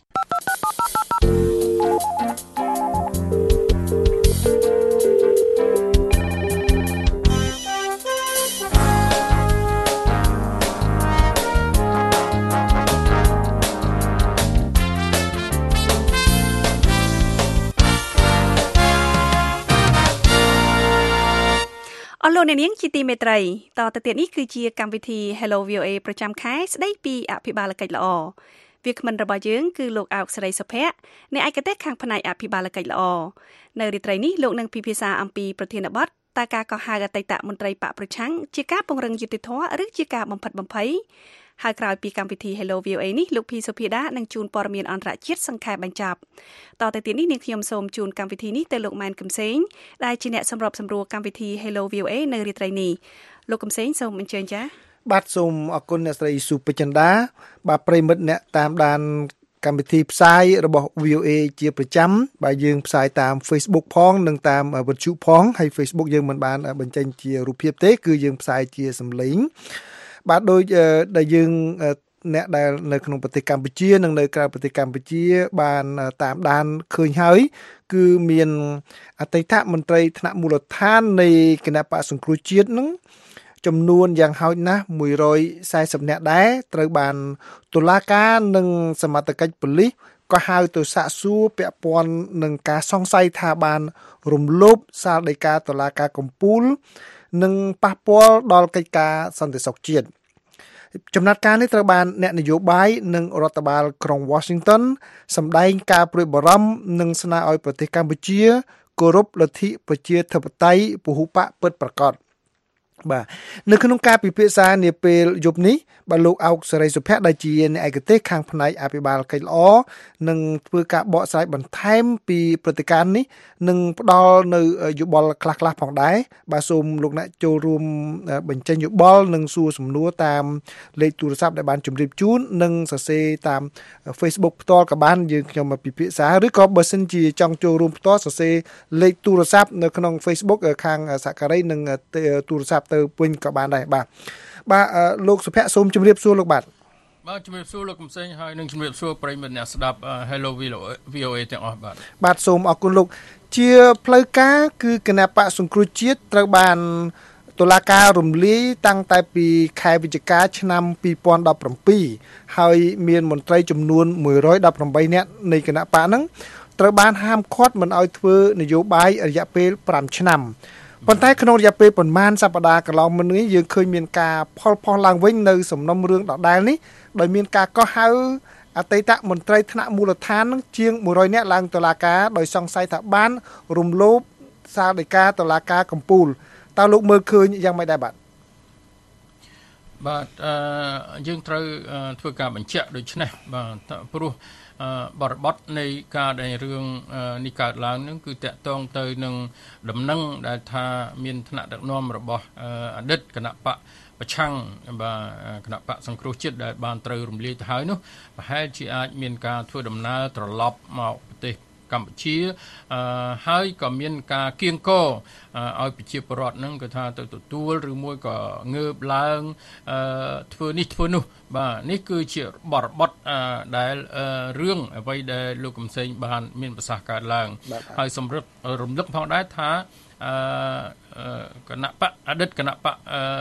អស់លោកអ្នកនាងជាទីមេត្រីតទៅទៀតនេះគឺជាកម្មវិធី Hello វី អូ เอ ប្រចាំខែស្ដីពីអភិបាលកិច្ចល្អវាគ្មិនរបស់យើងគឺលោកអោកសេរីសុភ័ក្រអ្នកឯកទេសខាងផ្នែកអភិបាលកិច្ចល្អនៅរាត្រីនេះលោកនឹងពិភាក្សាអំពីប្រធានបទតើការកោះហៅអតីតមន្ត្រីបកប្រឆាំងជាការពង្រឹងយុត្តិធម៌ឬជាការបំផិតបំភ័យហើយក្រោយពីកម្មវិធី Hello វី អូ เอ នេះលោកភីសុភាដានឹងជូនព័ត៌មានអន្តរជាតិសង្ខេបបញ្ចប់តទៅទៀតនេះនាងខ្ញុំសូមជូនកម្មវិធីនេះទៅលោកម៉ែនកឹមសេងដែលជាអ្នកសម្របសម្រួលកម្មវិធី Hello វី អូ เอ នៅរាត្រីនេះលោកកឹមសេងសូមអញ្ជើញចា៎
បាទសូមអរគុណអ្នកស្រីស៊ូពេជ្រចិន្តាបាទប្រិមិត្តអ្នកតាមដានកម្មវិធីផ្សាយរបស់ វី អូ เอ ជាប្រចាំបាទយើងផ្សាយតាម Facebook ផងនិងតាមវិទ្យុផងហើយ Facebook យើងមិនបានបញ្ចេញជារូបភាពទេគឺយើងផ្សាយជាសំឡេងបាទដោយដែលយើងអ្នកដែលនៅក្នុងប្រទេសកម្ពុជានិងនៅក្រៅប្រទេសកម្ពុជាបានតាមដានឃើញហើយគឺមានអតីតមន្ត្រីថ្នាក់មូលដ្ឋាននៃគណៈបក្សសង្គ្រោះជាតិនឹងចំនួនយ៉ាងហោចណាស់មួយរយសែសិបនាក់ដែរត្រូវបានតុលាការនិងសមត្ថកិច្ចប៉ូលីសក៏ហៅទៅសាកសួរពាក់ព័ន្ធនឹងការសង្ស័យថាបានរំលោភសាលដីកាតុលាការកំពូលនិងប៉ះពាល់ដល់កិច្ចការសន្តិសុខជាតិចំណាត់ការនេះត្រូវបានអ្នកនយោបាយនិងរដ្ឋបាលក្រុង Washington សម្ដែងការព្រួយបារម្ភនិងស្នើឲ្យប្រទេសកម្ពុជាគោរពលទ្ធិប្រជាធិបតេយ្យពហុបកពិតប្រាកដបាទនៅក្នុងការពិភាក្សានាពេលយប់នេះបាទលោកអោកសេរីសុភ័ក្រដែលជាអ្នកឯកទេសខាងផ្នែកអភិបាលកិច្ចល្អនឹងធ្វើការបកស្រាយបន្ថែមពីព្រឹត្តិការណ៍នេះនិងផ្ដល់នៅយោបល់ខ្លះៗផងដែរបាទសូមលោកអ្នកចូលរួមបញ្ចេញយោបល់និងសួរសំណួរតាមលេខទូរស័ព្ទដែលបានជម្រាបជូននិងសរសេរតាម Facebook ផ្ទាល់ក៏បានយើងខ្ញុំមកពិភាក្សាឬក៏បើសិនជាចង់ចូលរួមផ្ទាល់សរសេរលេខទូរស័ព្ទនៅក្នុង Facebook ខាងសហការីនិងទូរស័ព្ទទៅវិញក៏បានដែរបាទបាទលោកសុភ័ក្រសូមជម្រាបសួរលោកបាទ
បាទជម្រាបសួរលោកកំសែងហើយនឹងជម្រាបសួរប្រិយមិត្តអ្នកស្ដាប់ Hello វី អូ เอ ទាំងអស់បាទ
បាទសូមអរគុណលោកជាផ្លូវការគឺគណៈបក្សសង្គ្រោះជាតិត្រូវបានតុលាការរំលាយតាំងតែពីខែវិច្ឆិកាឆ្នាំពីរពាន់ដប់ប្រាំពីរហើយមានមន្ត្រីចំនួនមួយរយដប់ប្រាំបីនាក់នៃគណៈបកហ្នឹងត្រូវបានហាមឃាត់មិនឲ្យធ្វើនយោបាយរយៈពេលប្រាំឆ្នាំប៉ុន្តែក្នុងរយៈពេលប្រមាណសប្តាហ៍កន្លងមកនេះយើងឃើញមានការផលផុសឡើងវិញនៅសំណុំរឿងដដែលនេះដោយមានការកោះហៅអតីតមន្ត្រីថ្នាក់មូលដ្ឋាននឹងជាងមួយរយនាក់ឡើងតុលាការដោយសង្ស័យថាបានរំលោភសាលដីកាតុលាការកំពូលតើលោកមើលឃើញយ៉ាងម៉េចដែរបាទ
បាទអឺយើងត្រូវធ្វើការបញ្ជាក់ដូចនេះបាទព្រោះបរិបទនៃការដែលរឿងនេះកើតឡើងនឹងគឺតាក់ទងទៅនឹងដំណឹងដែលថាមានថ្នាក់ដឹកនាំរបស់អតីតគណៈបកប្រឆាំងបាទគណៈបកសង្គ្រោះជាតិដែលបានត្រូវរំលាយទៅហើយនោះប្រហែលជាអាចមានការធ្វើដំណើរត្រឡប់មកប្រទេសកម្ពុជាអឺហើយក៏មានការគៀងគរឲ្យប្រជាពលរដ្ឋហ្នឹងគឺថាទៅទទួលឬមួយក៏ងើបឡើងអឺធ្វើនេះធ្វើនោះបាទនេះគឺជាបរិបទដែលរឿងអ្វីដែលលោកកំសែងបានមានប្រសាសន៍កើតឡើងហើយសម្រាប់រំលឹកផងដែរថាអឺគណៈបកអតីតគណៈបកអឺ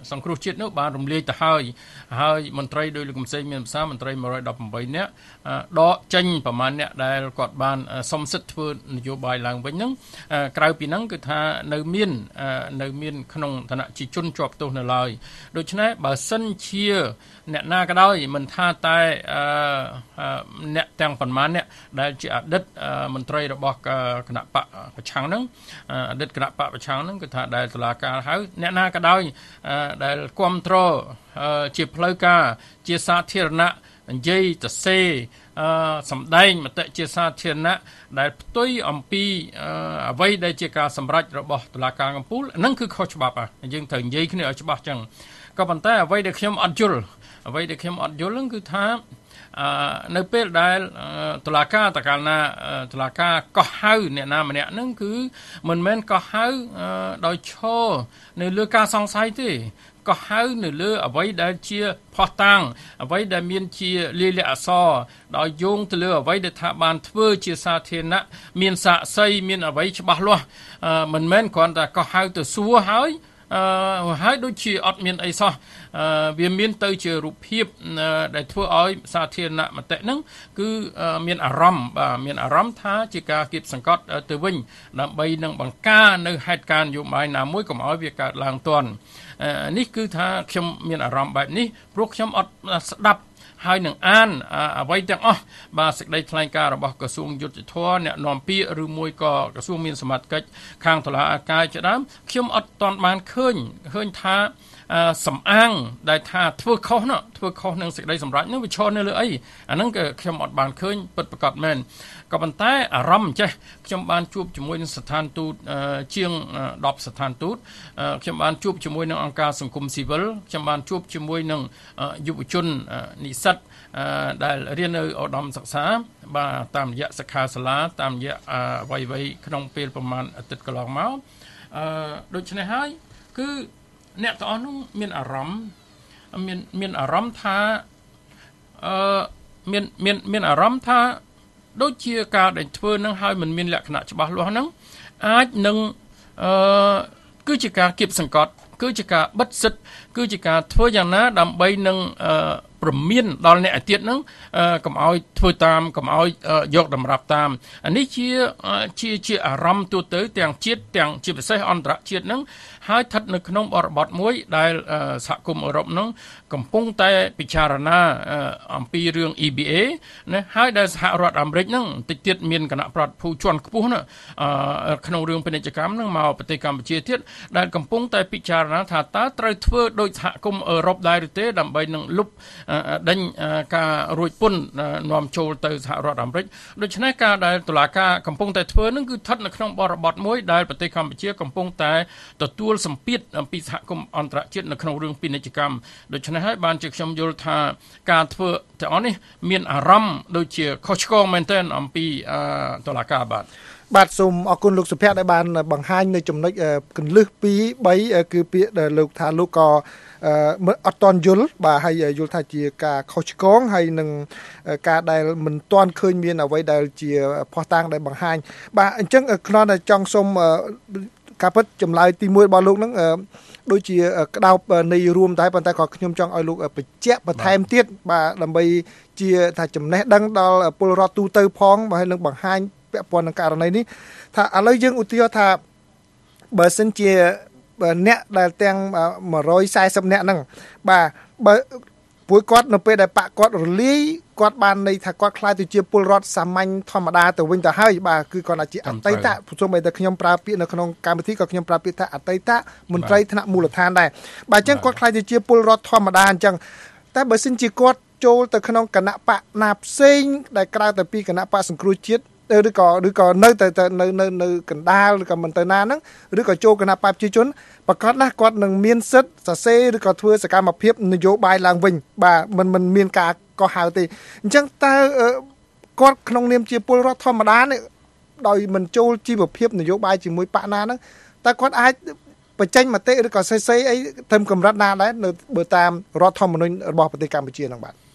សង្គ្រោះជាតិនោះបានរំលាយទៅហើយហើយមន្ត្រីដោយលោកកំសែងមានភាសាមន្ត្រីone hundred eighteenនាក់ដកចេញប្រមាណអ្នកដែលគាត់បានសុំសិទ្ធិធ្វើនយោបាយឡើងវិញហ្នឹងក្រៅពីហ្នឹងគឺថានៅមាននៅមានក្នុងឋានៈជាជនជាប់ទោសនៅឡើយដូច្នេះបើសិនជាអ្នកណាក៏ដោយមិនថាតែអ្នកទាំងប៉ុន្មានអ្នកដែលជាអតីតមន្ត្រីរបស់គណៈបកប្រឆាំងហ្នឹងអតីតគណៈបកប្រឆាំងហ្នឹងគឺថាដែលតុលាការហៅអ្នកណាក៏ដោយដែលគ្រប់គ្រងជាផ្លូវការជាសាធារណៈនិយាយទៅសេអឺសម្ដែងមតិជាសាធារណៈដែលផ្ទុយអំពីអ្វីដែលជាការសម្រេចរបស់តុលាការកំពូលហ្នឹងគឺខុសច្បាប់ហ่ะយើងត្រូវនិយាយគ្នាឲ្យច្បាស់ចឹងក៏ប៉ុន្តែអ្វីដែលខ្ញុំអត់យល់អ្វីដែលខ្ញុំអត់យល់ហ្នឹងគឺថាអឺនៅពេលដែលតុលាការតកាលណាតុលាការកោះហៅអ្នកណាម្នាក់ហ្នឹងគឺមិនមែនកោះហៅដោយឈរនៅលើការសង្ស័យទេក៏ហៅនៅលើអ្វីដែលជាផុសតាំងអ្វីដែលមានជាលាយលក្ខណ៍អក្សរដោយយោងទៅលើអ្វីដែលថាបានធ្វើជាសាធារណៈមានសាក្សីមានអ្វីច្បាស់លាស់មិនមែនគ្រាន់តែក៏ហៅទៅសួរហើយអឺហើយដូចជាអត់មានអីសោះវាមានទៅជារូបភាពដែលធ្វើឲ្យសាធារណមតិហ្នឹងគឺមានអារម្មណ៍បាទមានអារម្មណ៍ថាជាការគៀបសង្កត់ទៅវិញដើម្បីនឹងបង្ការនៅហេតុការណ៍នយោបាយណាមួយកុំឲ្យវាកើតឡើងទាន់នេះគឺថាខ្ញុំមានអារម្មណ៍បែបនេះព្រោះខ្ញុំអត់ស្ដាប់ហើយនឹងអានអ្វីទាំងអស់បាទសេចក្តីថ្លែងការណ៍របស់ក្រសួងយុតិធម៌អ្នកនាំពាក្យឬមួយក៏ក្រសួងមានសមត្ថកិច្ចខាងតុលាការជាដើមខ្ញុំអត់ទាន់បានឃើញឃើញថាសំអាងដែលថាធ្វើខុសនោះធ្វើខុសនឹងសេចក្តីសម្រេចនោះវាឈរនៅលើអីអាហ្នឹងក៏ខ្ញុំអត់បានឃើញពិតប្រាកដមែនក៏ប៉ុន្តែអារម្មណ៍ចេះខ្ញុំបានជួបជាមួយនឹងស្ថានទូតជាងtenស្ថានទូតខ្ញុំបានជួបជាមួយនឹងអង្គការសង្គមស៊ីវិលខ្ញុំបានជួបជាមួយនឹងយុវជននិស្សិតដែលរៀននៅឧត្តមសិក្សាបាទតាមរយៈសិក្ខាសាលាតាមរយៈអ្វីៗក្នុងពេលប្រហែលអាទិត្យកន្លងមកអឺដូច្នេះហើយគឺអ្នកទាំងអស់នោះមានអារម្មណ៍មានមានអារម្មណ៍ថាអឺមានមានមានអារម្មណ៍ថាដូចជាការដែលធ្វើនឹងហើយมันមានលក្ខណៈច្បាស់លាស់ហ្នឹងអាចនឹងអឺគឺជាការគៀបសង្កត់គឺជាការបិទសិទ្ធគឺជាការធ្វើយ៉ាងណាដើម្បីនឹងអឺព្រមានដល់អ្នកទៀតហ្នឹងកុំឲ្យធ្វើតាមកុំឲ្យយកតម្រាប់តាមអានេះជាជាជាអារម្មណ៍ទូទៅទាំងជាតិទាំងជាពិសេសអន្តរជាតិហ្នឹងហើយស្ថិតនៅក្នុងបរិបទមួយដែលសហគមន៍អឺរ៉ុបហ្នឹងកំពុងតែពិចារណាអំពីរឿង E B A ណាហើយដែលសហរដ្ឋអាមេរិកហ្នឹងតិចទៀតមានគណៈប្រតិភូជាន់ខ្ពស់ណាក្នុងរឿងពាណិជ្ជកម្មហ្នឹងមកប្រទេសកម្ពុជាទៀតដែលកំពុងតែពិចារណាថាតើត្រូវធ្វើដោយសហគមន៍អឺរ៉ុបដែរឬទេដើម្បីនឹងលុបដេញការរួចពន្ធនាំចូលទៅសហរដ្ឋអាមេរិកដូច្នេះការដែលតុលាការកំពុងតែធ្វើនឹងគឺស្ថិតនៅក្នុងបរិបទមួយដែលប្រទេសកម្ពុជាកំពុងតែទទួលសម្ពាធអំពីសហគមន៍អន្តរជាតិនៅក្នុងរឿងពាណិជ្ជកម្មដូច្នេះហើយបានជាខ្ញុំយល់ថាការធ្វើទាំងអស់នេះមានអារម្មណ៍ដូចជាខុសឆ្គងមែនទែនអំពីតុលាការបាទ
បាទសូមអរគុណលោកសុភ័ក្រដែលបានបង្ហាញនៅចំណុចកន្លឹះtwo threeគឺពាក្យដែលលោកថាលោកក៏អត់តន់យល់បាទហើយយល់ថាជាការខុសឆ្គងហើយនឹងការដែលមិនតន់ឃើញមានអ្វីដែលជាផុសតាងដែលបង្ហាញបាទអញ្ចឹងគ្រាន់តែចង់សូមការពិតចម្លើយទីoneរបស់លោកហ្នឹងដូចជាក្តោបនៃរួមតែប៉ុន្តែក៏ខ្ញុំចង់ឲ្យលោកបញ្ជាក់បន្ថែមទៀតបាទដើម្បីជាថាចំណេះដឹងដល់ពលរដ្ឋទូទៅផងបាទហើយនឹងបង្ហាញពាក់ព័ន្ធនឹងករណីនេះថាឥឡូវយើងឧទាហរណ៍ថាបើសិនជាអ្នកដែលទាំងone hundred fortyអ្នកហ្នឹងបាទបើពួកគាត់នៅពេលដែលបាក់គាត់រលាយគាត់បានន័យថាគាត់ខ្លាចទៅជាពលរដ្ឋសាមញ្ញធម្មតាទៅវិញទៅហើយបាទគឺគាត់អាចជាអតីតសូម្បីតែខ្ញុំប្រើពាក្យនៅក្នុងកម្មវិធីក៏ខ្ញុំប្រើពាក្យថាអតីតមន្ត្រីថ្នាក់មូលដ្ឋានដែរបាទអញ្ចឹងគាត់ខ្លាចទៅជាពលរដ្ឋធម្មតាអញ្ចឹងតែបើសិនជាគាត់ចូលទៅក្នុងគណៈបកណាផ្សេងដែលក្រៅតែពីគណៈបកសង្គ្រោះជាតិឬក៏ឬក៏នៅតែនៅនៅនៅកណ្ដាលឬក៏មិនទៅណាហ្នឹងឬក៏ចូលគណៈបព្វជិជនប្រកាសណាស់គាត់នឹងមានសិទ្ធិសរសេរឬក៏ធ្វើសកម្មភាពនយោបាយឡើងវិញបាទមិនមិនមានការកោះហៅទេអញ្ចឹងតើគាត់ក្នុងនាមជាពលរដ្ឋធម្មតានេះដោយមិនចូលជីវភាពនយោបាយជាមួយបកណាហ្នឹងតើគាត់អាចបញ្ចេញមតិឬក៏សរសេរអីត្រឹមកម្រិតណាដែរនៅបើតាមរដ្ឋធម្មនុញ្ញរបស់ប្រទេសកម្ពុជាហ្នឹងបាទ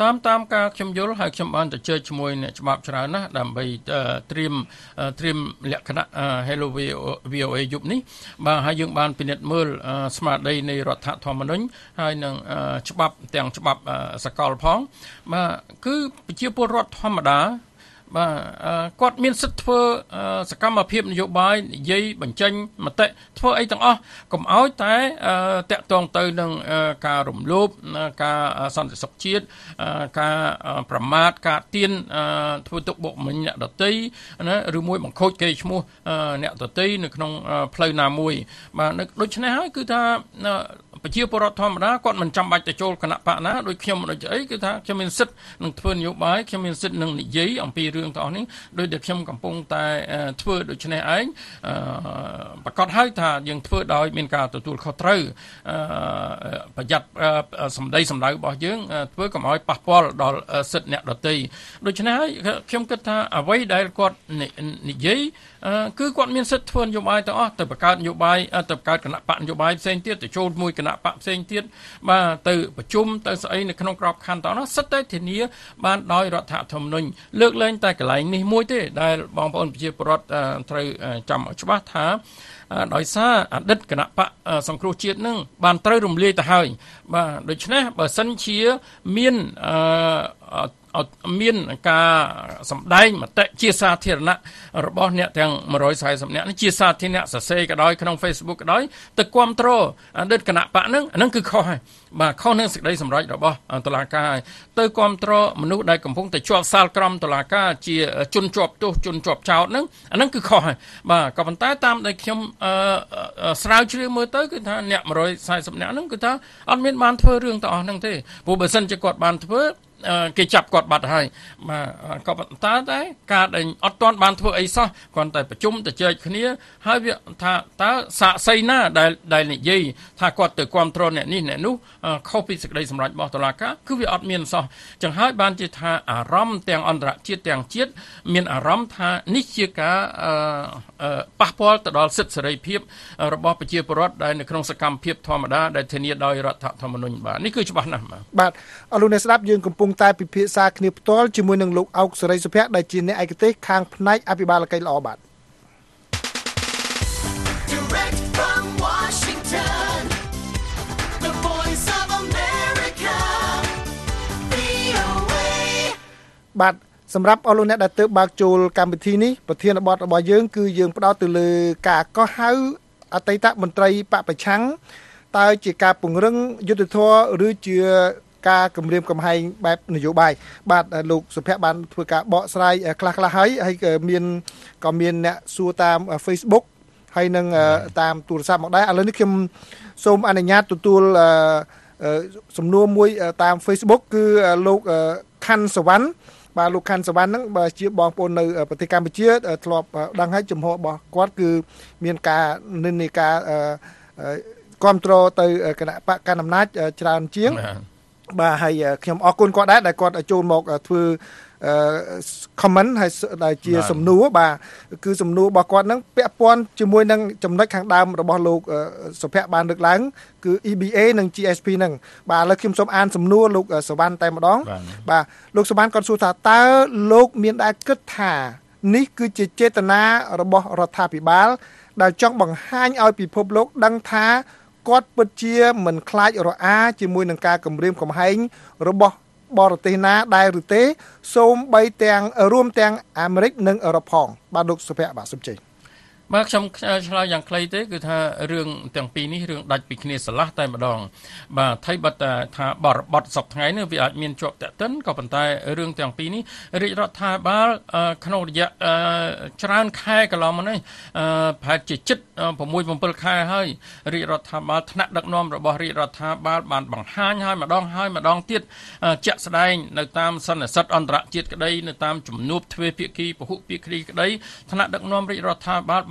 តាមតាមការខ្ញុំយល់ហើយខ្ញុំបានទៅជជែកជាមួយអ្នកច្បាប់ច្រើនណាស់ដើម្បីត្រៀមត្រៀមលក្ខណៈ Hello វី អូ เอ យប់នេះបាទហើយយើងបានពិនិត្យមើលស្មារតីនៃរដ្ឋធម្មនុញ្ញហើយនឹងច្បាប់ទាំងច្បាប់សកលផងបាទគឺប្រជាពលរដ្ឋធម្មតាបាទគាត់មានសិទ្ធិធ្វើសកម្មភាពនយោបាយនិយាយបញ្ចេញមតិធ្វើអីទាំងអស់កុំឲ្យតែតាក់ទងទៅនឹងការរំលោភការសន្តិសុខជាតិការប្រមាថការទានធ្វើទុកបុកម្នេញអ្នកដទៃណាឬមួយបង្ខូចកេរ្តិ៍ឈ្មោះអ្នកដទៃនៅក្នុងផ្លូវណាមួយបាទដូច្នេះហើយគឺថាប្រជាពលរដ្ឋធម្មតាគាត់មិនចាំបាច់ទៅចូលគណៈបកណាដូចខ្ញុំដូចអីគឺថាខ្ញុំមានសិទ្ធិនឹងធ្វើនយោបាយខ្ញុំមានសិទ្ធិនឹងនិយាយអំពីរឿងទាំងអស់នេះដោយដែលខ្ញុំកំពុងតែធ្វើដូច្នេះឯងប្រកាសហើយថាយើងធ្វើដោយមានការទទួលខុសត្រូវប្រយ័ត្នសម្ដីសម្ដៅរបស់យើងធ្វើកុំឲ្យប៉ះពាល់ដល់សិទ្ធិអ្នកដទៃដូច្នេះហើយខ្ញុំគិតថាអ្វីដែលគាត់និយាយគឺគាត់មានសិទ្ធិធ្វើនយោបាយទាំងអស់ទៅបង្កើតនយោបាយទៅបង្កើតគណៈបកនយោបាយផ្សេងទៀតទៅចូលមួយគណៈបកផ្សេងទៀតបាទទៅប្រជុំទៅស្អីនៅក្នុងក្របខ័ណ្ឌទាំងនោះសិតតែធានាបានដោយរដ្ឋធម្មនុញ្ញលើកលែងតែកន្លែងនេះមួយទេដែលបងប្អូនប្រជាពលរដ្ឋត្រូវចាំឲ្យច្បាស់ថាដោយសារអតីតគណៈបកសង្គ្រោះជាតិនឹងបានត្រូវរំលាយទៅហើយបាទដូច្នេះបើសិនជាមានអឺមានការសម្ដែងមតិជាសាធារណៈរបស់អ្នកទាំងone hundred fortyនាក់នេះជាសាធារណៈសរសេរក៏ដោយក្នុង Facebook ក៏ដោយទៅគាំទ្រអតីតគណៈបកហ្នឹងអាហ្នឹងគឺខុសហើយបាទខុសនឹងសេចក្តីសម្រេចរបស់តុលាការទៅគាំទ្រមនុស្សដែលកំពុងតែជាប់សាលក្រមតុលាការជាជនជាប់ទោសជនជាប់ចោទហ្នឹងអាហ្នឹងគឺខុសហើយបាទក៏ប៉ុន្តែតាមដែលខ្ញុំស្រាវជ្រាវមើលទៅគឺថាអ្នកone hundred fortyនាក់ហ្នឹងគឺថាអត់មានបានធ្វើរឿងទាំងអស់ហ្នឹងទេព្រោះបើសិនជាគាត់បានធ្វើគេចាប់គាត់បាត់ហើយបាទក៏ប៉ុន្តែតែការដែលអត់ទាន់បានធ្វើអីសោះគ្រាន់តែប្រជុំទៅជែកគ្នាហើយវាថាតើសាកសីណាដែលដែលនិយាយថាគាត់ទៅគ្រប់គ្រងអ្នកនេះអ្នកនោះខុសពីសេចក្តីសម្រេចរបស់តុលាការគឺវាអត់មានសោះចឹងហើយបានជាថាអារម្មណ៍ទាំងអន្តរជាតិទាំងជាតិមានអារម្មណ៍ថានេះជាការប៉ះពាល់ទៅដល់សិទ្ធិសេរីភាពរបស់ប្រជាពលរដ្ឋដែលនៅក្នុងសកម្មភាពធម្មតាដែលធានាដោយរដ្ឋធម្មនុញ្ញបាទនេះគឺច្បាស់ណាស់បាទ
បាទអរលោកអ្នកស្ដាប់យើងកំពុងតែពិភាក្សាគ្នាផ្ទាល់ជាមួយនឹងលោកអោកសេរីសុភ័ក្រដែលជាអ្នកឯកទេសខាងផ្នែកអភិបាលកិច្ចល្អបាទ
Direct from Washington The Voice of America វី អូ เอ
បាទសម្រាប់អស់លោកអ្នកដែលទើបបើកចូលកម្មវិធីនេះប្រធានបទរបស់យើងគឺយើងផ្ដោតទៅលើការកោះហៅអតីតមន្ត្រីបកប្រឆាំងតើជាការពង្រឹងយុទ្ធធម៌ឬជាការគម្រាមកំហែងបែបនយោបាយបាទលោកសុភ័ក្របានធ្វើការបកស្រាយខ្លះៗហើយហើយក៏មានក៏មានអ្នកសួរតាម Facebook ហើយនឹងតាមទូរស័ព្ទមកដែរឥឡូវនេះខ្ញុំសូមអនុញ្ញាតទទួលសំណួរមួយតាម Facebook គឺលោកខាន់សវណ្ណបាទលោកខាន់សវណ្ណហ្នឹងបើជាបងប្អូននៅប្រទេសកម្ពុជាធ្លាប់ដឹងហើយចំហរបស់គាត់គឺមានការនិន្នាការគ្រប់គ្រងទៅគណៈបកកណ្ដាលអំណាចច្រើនជាងបាទហើយខ្ញុំអរគុណគាត់ដែរដែលគាត់ចូលមកធ្វើ comment ហើយដែលជាសំណួរបាទគឺសំណួររបស់គាត់ហ្នឹងពាក់ព័ន្ធជាមួយនឹងចំណុចខាងដើមរបស់លោកសុភ័ក្របានលើកឡើងគឺ E B A និង G S P ហ្នឹងបាទឥឡូវខ្ញុំសូមអានសំណួរលោកសវណ្ណតែម្ដងបាទលោកសវណ្ណគាត់សួរថាតើលោកមានដែលគិតថានេះគឺជាចេតនារបស់រដ្ឋាភិបាលដែលចង់បង្ហាញឲ្យពិភពលោកដឹងថាគាត់ពិតជាមិនខ្លាចរអាជាមួយនឹងការគម្រាមកំហែងរបស់បរទេសណាដែរឬទេសូមបីទាំងរួមទាំងអាមេរិកនិងអឺរ៉ុបផងបាទលោកសុភ័ក្របាទសូមជ័យ
បាទខ្ញុំឆ្លើយយ៉ាងខ្លីទេគឺថារឿងទាំងពីរនេះរឿងដាច់ពីគ្នាស្រឡះតែម្ដងបាទថៃបាត់ថាបរិបទសពថ្ងៃនេះវាអាចមានជាប់តាក់ទិនក៏ប៉ុន្តែរឿងទាំងពីរនេះរាជរដ្ឋាភិបាលក្នុងរយៈច្រើនខែកន្លងមកនេះប្រហែលជាជិតsix sevenខែហើយរាជរដ្ឋាភិបាលថ្នាក់ដឹកនាំរបស់រាជរដ្ឋាភិបាលបានបង្ហាញហើយម្ដងហើយម្ដងទៀតជាក់ស្ដែងនៅតាមសន្និសីទអន្តរជាតិក្តីនៅតាមជំនួបទ្វេភាគីពហុភាគីក្តីថ្នាក់ដឹកនាំរាជរដ្ឋាភិបាលបាន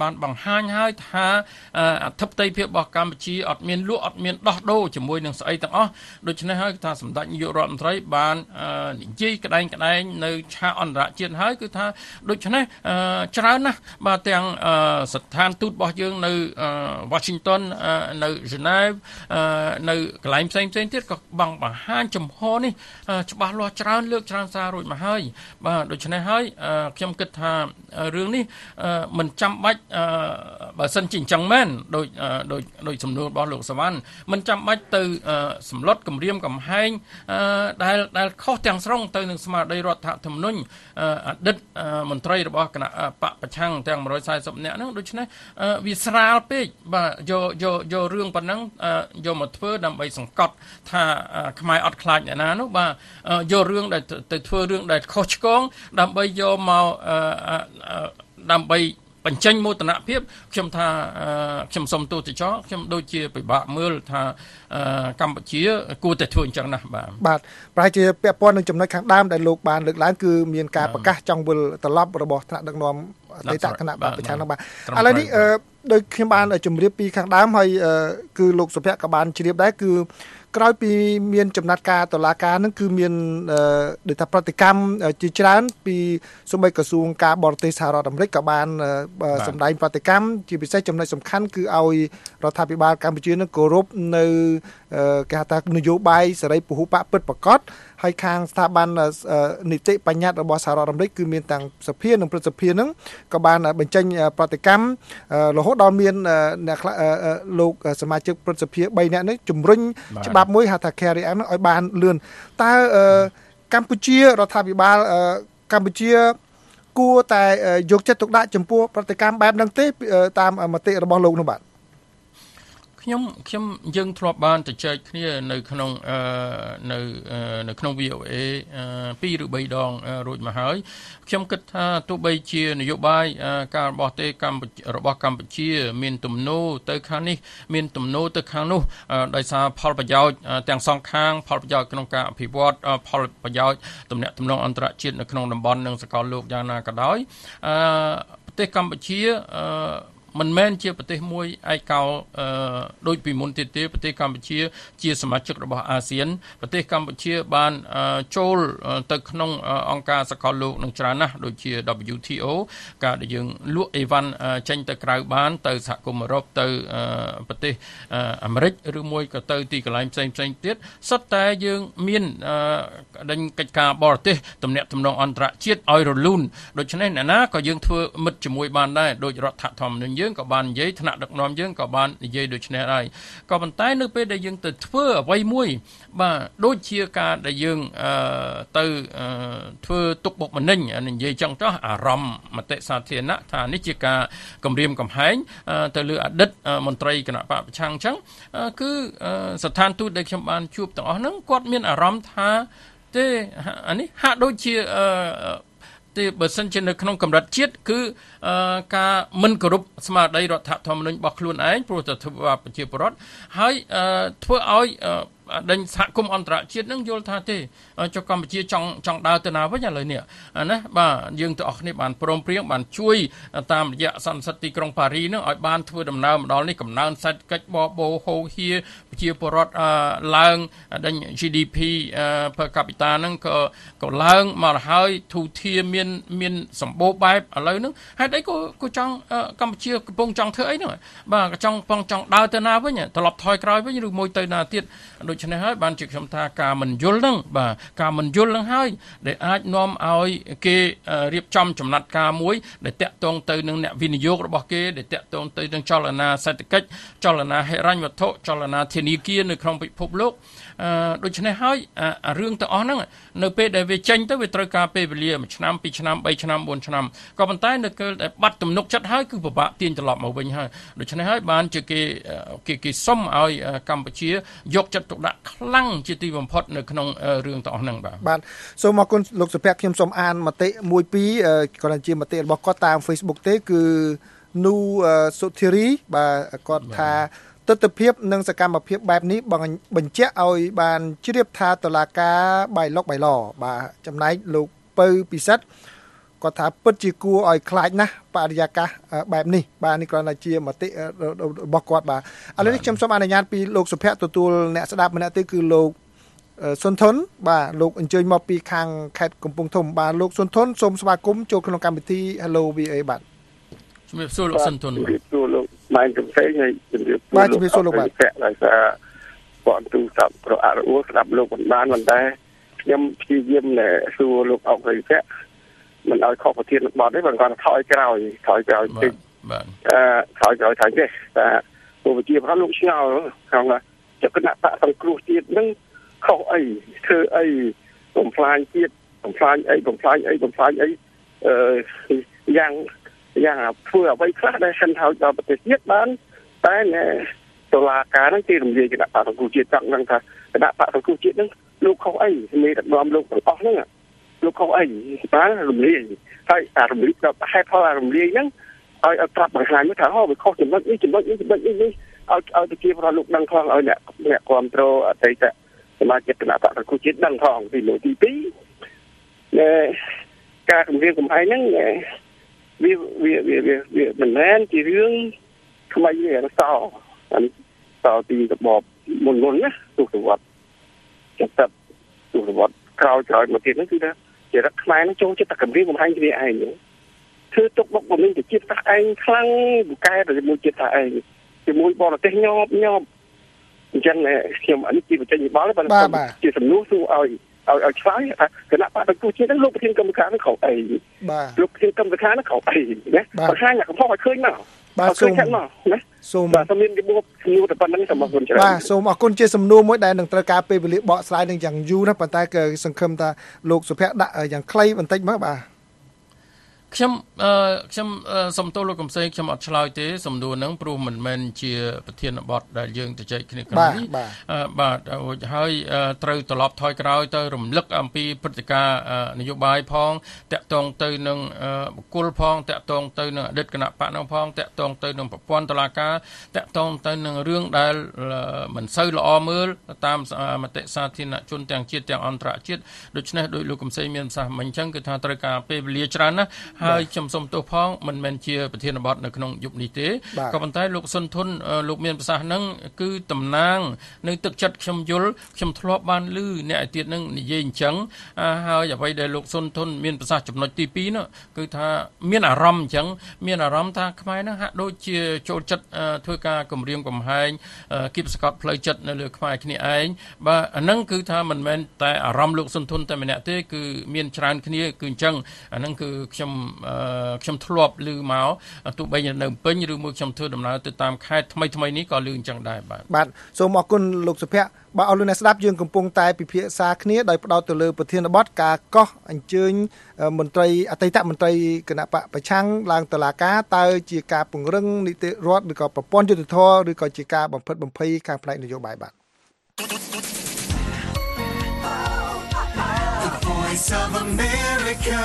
បានបង្ហាញហើយថាអធិបតេយ្យភាពរបស់កម្ពុជាអត់មានលក់អត់មានដោះដូរជាមួយនឹងស្អីទាំងអស់ដូច្នេះហើយថាសម្ដេចនាយករដ្ឋមន្ត្រីបាននិយាយក្តែងក្តែងនៅឆាកអន្តរជាតិហើយគឺថាដូច្នេះច្រើនណាស់បាទទាំងស្ថានទូតរបស់យើងនៅ Washington នៅ Geneva នៅកន្លែងផ្សេងផ្សេងទៀតក៏បានបង្ហាញចំហនេះច្បាស់លាស់ច្រើនលើកច្រើនសាររួចមកហើយបាទដូច្នេះហើយខ្ញុំគិតថារឿងនេះមិនចាំបាច់បើសិនជាអញ្ចឹងមែនដោយដោយដោយសំណួររបស់លោកសវណ្ណមិនចាំបាច់ទៅសម្លុតគម្រាមកំហែងដែលដែលខុសទាំងស្រុងទៅនឹងស្មារតីរដ្ឋធម្មនុញ្ញអតីតមន្ត្រីរបស់គណៈបកប្រឆាំងទាំងone hundred fortyនាក់ហ្នឹងដូច្នេះវាស្រាលពេកបាទយកយកយករឿងប៉ុណ្ណឹងយកមកធ្វើដើម្បីសង្កត់ថាខ្មែរអត់ខ្លាចអ្នកណានោះបាទយករឿងដែលទៅធ្វើរឿងដែលខុសឆ្គងដើម្បីយកមកដើម្បីបញ្ចេញមោទនភាពខ្ញុំថាខ្ញុំសូមទូទៅចោខ្ញុំដូចជាពិបាកមើលថាកម្ពុជាគួរតែធ្វើអញ្ចឹងណាស់បាទ
បាទប្រហែលជាពាក់ព័ន្ធនឹងចំណុចខាងដើមដែលលោកបានលើកឡើងគឺមានការប្រកាសចង់វិលត្រឡប់របស់ថ្នាក់ដឹកនាំអតីតគណៈបកប្រឆាំងនោះបាទឥឡូវនេះដោយខ្ញុំបានជម្រាបពីខាងដើមហើយគឺលោកសុភ័ក្រក៏បានជ្រាបដែរគឺក្រោយពីមានចំណាត់ការតុលាការនឹងគឺមានដូចថាប្រតិកម្មជាច្រើនពីសូម្បីក្រសួងការបរទេសសហរដ្ឋអាមេរិកក៏បានសម្ដែងប្រតិកម្មជាពិសេសចំណុចសំខាន់គឺឲ្យរដ្ឋាភិបាលកម្ពុជានឹងគោរពនៅគេហៅថានយោបាយសេរីពហុបកពិតប្រាកដហើយខាងស្ថាប័ននីតិបញ្ញត្តិរបស់សហរដ្ឋអាមេរិកគឺមានទាំងសភានិងព្រឹទ្ធសភានឹងក៏បានបញ្ចេញប្រតិកម្មរហូតដល់មានអ្នកលោកសមាជិកព្រឹទ្ធសភាthreeនាក់នេះជំរុញច្បាប់មួយហៅថា Carry Act ឲ្យបានលឿនតើកម្ពុជារដ្ឋាភិបាលកម្ពុជាគួរតែយកចិត្តទុកដាក់ចំពោះប្រតិកម្មបែបហ្នឹងទេតាមមតិរបស់លោកនោះបាទ
ខ្ញុំខ្ញុំយើងធ្លាប់បានទៅចែកគ្នានៅក្នុងនៅនៅក្នុង V O A twoឬthreeដងរួចមកហើយខ្ញុំគិតថាទោះបីជានយោបាយការបរទេសកម្ពុជារបស់កម្ពុជាមានទំនោរទៅខាងនេះមានទំនោរទៅខាងនោះដោយសារផលប្រយោជន៍ទាំងសងខាងផលប្រយោជន៍ក្នុងការអភិវឌ្ឍផលប្រយោជន៍ទំនាក់ទំនងអន្តរជាតិនៅក្នុងតំបន់និងសកលលោកយ៉ាងណាក៏ដោយប្រទេសកម្ពុជាមិនមែនជាប្រទេសមួយឯកោដូចពីមុនទៀតទេប្រទេសកម្ពុជាជាសមាជិករបស់អាស៊ានប្រទេសកម្ពុជាបានចូលទៅក្នុងអង្គការសកលលោកនឹងច្រើនណាស់ដូចជា W T O ការដែលយើងលក់អីវ៉ាន់ចេញទៅក្រៅបានទៅសហគមន៍អឺរ៉ុបទៅប្រទេសអាមេរិកឬមួយក៏ទៅទីកន្លែងផ្សេងផ្សេងទៀតសុទ្ធតែយើងមានដេញកិច្ចការបរទេសទំនាក់ទំនងអន្តរជាតិឲ្យរលូនដូច្នេះអ្នកណាក៏យើងធ្វើមិត្តជាមួយបានដែរដោយរដ្ឋធម្មនុញ្ញយើងក៏បាននិយាយថ្នាក់ដឹកនាំយើងក៏បាននិយាយដូចនេះដែរក៏ប៉ុន្តែនៅពេលដែលយើងទៅធ្វើអ្វីមួយបាទដូចជាការដែលយើងទៅធ្វើទុកបុកម្នេញនិយាយចឹងចោះអារម្មណ៍មតិសាធារណៈថានេះជាការគំរាមកំហែងទៅលើអតីតមន្ត្រីគណៈបកប្រឆាំងចឹងគឺស្ថានទូតដែលខ្ញុំបានជួបទាំងអស់ហ្នឹងគាត់មានអារម្មណ៍ថាទេអានេះហាក់ដូចជាទេបើសិនជានៅក្នុងកម្រិតជាតិគឺការមិនគោរពស្មារតីរដ្ឋធម្មនុញ្ញរបស់ខ្លួនឯងព្រោះតែធ្វើប្រជាពលរដ្ឋហើយធ្វើឲ្យដេញសហគមន៍អន្តរជាតិនឹងយល់ថាទេចុះកម្ពុជាចង់ចង់ដើរទៅណាវិញឥឡូវនេះណាបាទយើងទាំងអស់គ្នាបានព្រមព្រៀងបានជួយតាមរយៈសន្និសីទទីក្រុងប៉ារីនឹងឲ្យបានធ្វើដំណើរមកដល់នេះកំណើនសេដ្ឋកិច្ចបបោហូហៀប្រជាពលរដ្ឋឡើងដេញ G D P per capita នឹងក៏ក៏ឡើងមកហើយទូធាមានមានសម្បូរបែបឥឡូវហ្នឹងហេតុអីក៏ក៏ចង់កម្ពុជាកំពុងចង់ធ្វើអីហ្នឹងបាទក៏ចង់កំពុងចង់ដើរទៅណាវិញត្រឡប់ថយក្រោយវិញឬមួយទៅណាទៀតដូច្នេះហើយបានជាខ្ញុំថាការមិនយល់ហ្នឹងបាទការមិនយល់ហ្នឹងហើយដែលអាចនាំឲ្យគេរៀបចំចំណាត់ការមួយដែលតាក់ទងទៅនឹងអ្នកវិនិយោគរបស់គេដែលតាក់ទងទៅនឹងចលនាសេដ្ឋកិច្ចចលនាហិរញ្ញវត្ថុចលនាធនាគារនៅក្នុងពិភពលោកដូច្នេះហើយរឿងទាំងអស់ហ្នឹងនៅពេលដែលវាចេញទៅវាត្រូវការពេលវេលាមួយឆ្នាំពីរឆ្នាំបីឆ្នាំបួនឆ្នាំក៏ប៉ុន្តែនៅពេលដែលបាត់ទំនុកចិត្តហើយគឺពិបាកទាញត្រឡប់មកវិញហើយដូច្នេះហើយបានជាគេគេគេសុំឲ្យកម្ពុជាយកចិត្តទុកដាក់ខ្លាំងជាទីបំផុតនៅក្នុងរឿងទាំងអស់ហ្នឹងបាទ
បាទសូមអរគុណលោកសុភ័ក្រខ្ញុំសូមអានមតិមួយពីរក៏ជាមតិរបស់គាត់តាម Facebook ទេគឺនូសុធារីបាទគាត់ថាទស្សនវិជ្ជានិងសកម្មភាពបែបនេះបញ្ជាក់ឲ្យបានជ្រាបថាតុលាការបៃលុកបៃឡបាទចំណែកលោកពៅពិសិដ្ឋគាត់ថាពិតជាគួរឲ្យខ្លាចណាស់បរិយាកាសបែបនេះបាទនេះគ្រាន់តែជាមតិរបស់គាត់បាទឥឡូវនេះខ្ញុំសូមអនុញ្ញាតពីលោកសុភ័ក្រទទួលអ្នកស្ដាប់ម្នាក់ទៀតគឺលោកសុនធនបាទលោកអញ្ជើញមកពីខាងខេត្តកំពង់ធំបាទលោកសុនធនសូមស្វាគមន៍ចូលក្នុងកម្មវិធី Hello វី អូ អេ បាទ
ជំរាបសួរលោកសុនធន
ជំរាបសួរលោកម៉ែនកំសែងហើយជំរាបសួរ
បាទជំរាបសួរលោកបាទ
ដោយសារបងទូស្ដាប់ប្រអរអួរស្ដាប់លោកមិនបានប៉ុន្តែខ្ញុំព្យាយាមសួរលោកអុករិយភ័ក្រមិនឲ្យខុសប្រធានបទទេបើគាត់ថយក្រោយថយក្រោយតិច
បាទ
អឺថយក្រោយថយទេតែពលវិជាប្រលោកឆ្ងល់ក្នុងចក្ខណៈបកសង្គ្រោះជាតិនឹងខុសអីធ្វើអីបំផ្លាញជាតិបំផ្លាញអីបំផ្លាញអីបំផ្លាញអីអឺយ៉ាងយ៉ាងធ្វើអ្វីខ្លះដែលសិនហើយដល់ប្រទេសជាតិបានតែតុលាការហ្នឹងគេរំលាយគណៈបកសង្គ្រោះជាតិចង់ដឹងថាគណៈបកសង្គ្រោះជាតិហ្នឹងលោកខុសអីមេដឹកនាំលោកទាំងអស់ហ្នឹងលោកខុសអីបានរំលាយហើយអារំលាយដល់ហេតុផលអារំលាយហ្នឹងឲ្យឲ្យប្រាប់បង្ហាញថាហ៎វាខុសចំណុចនេះចំណុចនេះចំណុចនេះនេះឲ្យឲ្យទៅជាប្រលោកដឹងផងឲ្យអ្នកអ្នកគ្រប់គ្រងអតីតសមាជិកគណៈបកសង្គ្រោះជាតិដឹងផងទីមួយទីពីរការគម្រាមកំហែងហ្នឹងវាវាវាវាមិនមែនជារឿងថ្មីទេអត់សោអានេះតទីរបបមុនមុនណាទស្សវត្សចាប់តាប់ទស្សវត្សក្រោយក្រោយមកទៀតហ្នឹងគឺថាជារដ្ឋខ្មែរនឹងចូលចិត្តតែគម្រាមកំហែងគ្នាឯងធ្វើទុកបុកម្នេញទៅជាតិសាសឯងខ្លាំងពូកែទៅជាមួយជាតិសាសឯងជាមួយបរទេសញប់ញប់អញ្ចឹងខ្ញុំអានេះជាបច្ចេកវិទ្យាបើជាសំណួរសួរឲ្យឲ្យឲ្យឆ្លើយថាគណៈបកសង្គ្រោះជាតិហ្នឹងលោកប្រធានគណៈកម្មការហ្នឹងខុសអី
បាទ
លោកប្រធានគណៈកម្មការហ្នឹងខុសអីណាបង្ហាញកំហុសឲ្យឃើញមក
បាទសូម
ណា
សូម
បាទសូមមានរបបសំណួរតែប៉ុណ្្នឹងសូមអរគុណច្រើន
បាទសូមអរគុណជាសំណួរមួយដែលនឹងត្រូវការពេលវេលាបកស្រាយនឹងយ៉ាងយូរណាស់ប៉ុន្តែគឺសង្ឃឹមថាលោកសុភ័ក្រដាក់យ៉ាងខ្លីបន្តិចមកបាទ
ខ្ញុំអឺខ្ញុំសូមទោសលោកកំសែងខ្ញុំអត់ឆ្លើយទេសំណួរហ្នឹងព្រោះមិនមែនជាប្រធានបទដែលយើងទៅចែកគ្នាក្នុងនេះបាទហើយត្រូវត្រឡប់ថយក្រោយទៅរំលឹកអំពីព្រឹត្តិការណ៍នយោបាយផងតាក់ទងទៅនឹងបុគ្គលផងតាក់ទងទៅនឹងអតីតគណៈបកនោះផងតាក់ទងទៅនឹងប្រព័ន្ធតុលាការតាក់ទងទៅនឹងរឿងដែលមិនសូវល្អមើលតាមមតិសាធារណជនទាំងជាតិទាំងអន្តរជាតិដូច្នេះដោយលោកកំសែងមានប្រសាសន៍មិញអញ្ចឹងគឺថាត្រូវការពេលវេលាច្រើនណាស់ហើយខ្ញុំសូមទោសផងមិនមែនជាប្រធានបទនៅក្នុងយុគនេះទេក៏ប៉ុន្តែលោកសុនធនលោកមានប្រសាសន៍ហ្នឹងគឺតំណាងនៅទឹកចិត្តខ្ញុំយល់ខ្ញុំធ្លាប់បានឮអ្នកឯទៀតហ្នឹងនិយាយអញ្ចឹងហើយអ្វីដែលលោកសុនធនមានប្រសាសន៍ចំណុចទីពីរនោះគឺថាមានអារម្មណ៍អញ្ចឹងមានអារម្មណ៍ថាខ្មែរហ្នឹងហាក់ដូចជាចូលចិត្តធ្វើការគំរាមកំហែងគៀបសង្កត់ផ្លូវចិត្តនៅលើខ្មែរគ្នាឯងបាទអាហ្នឹងគឺថាមិនមែនតែអារម្មណ៍លោកសុនធនតែម្នាក់ទេគឺមានច្រើនគ្នាគឺអញ្ចឹងអាហ្នឹងគឺខ្ញុំខ្ញុំធ្លាប់ឮមកទោះបីនៅពេញឬមួយខ្ញុំធ្វើដំណើរទៅតាមខេត្តថ្មីថ្មីនេះក៏ឮអញ្ចឹងដែរបាទ
បាទសូមអរគុណលោកសុភ័ក្របាទអរលោកអ្នកស្ដាប់យើងកំពុងតែពិភាក្សាគ្នាដោយផ្ដោតទៅលើប្រធានបទការកោះអញ្ជើញមន្ត្រីអតីតមន្ត្រីគណៈបកប្រឆាំងឡើងតុលាការតើជាការពង្រឹងនីតិរដ្ឋឬក៏ប្រព័ន្ធយុត្តិធម៌ឬក៏ជាការបំផិតបំភ័យខាងផ្នែកនយោបាយបាទ
Voice of America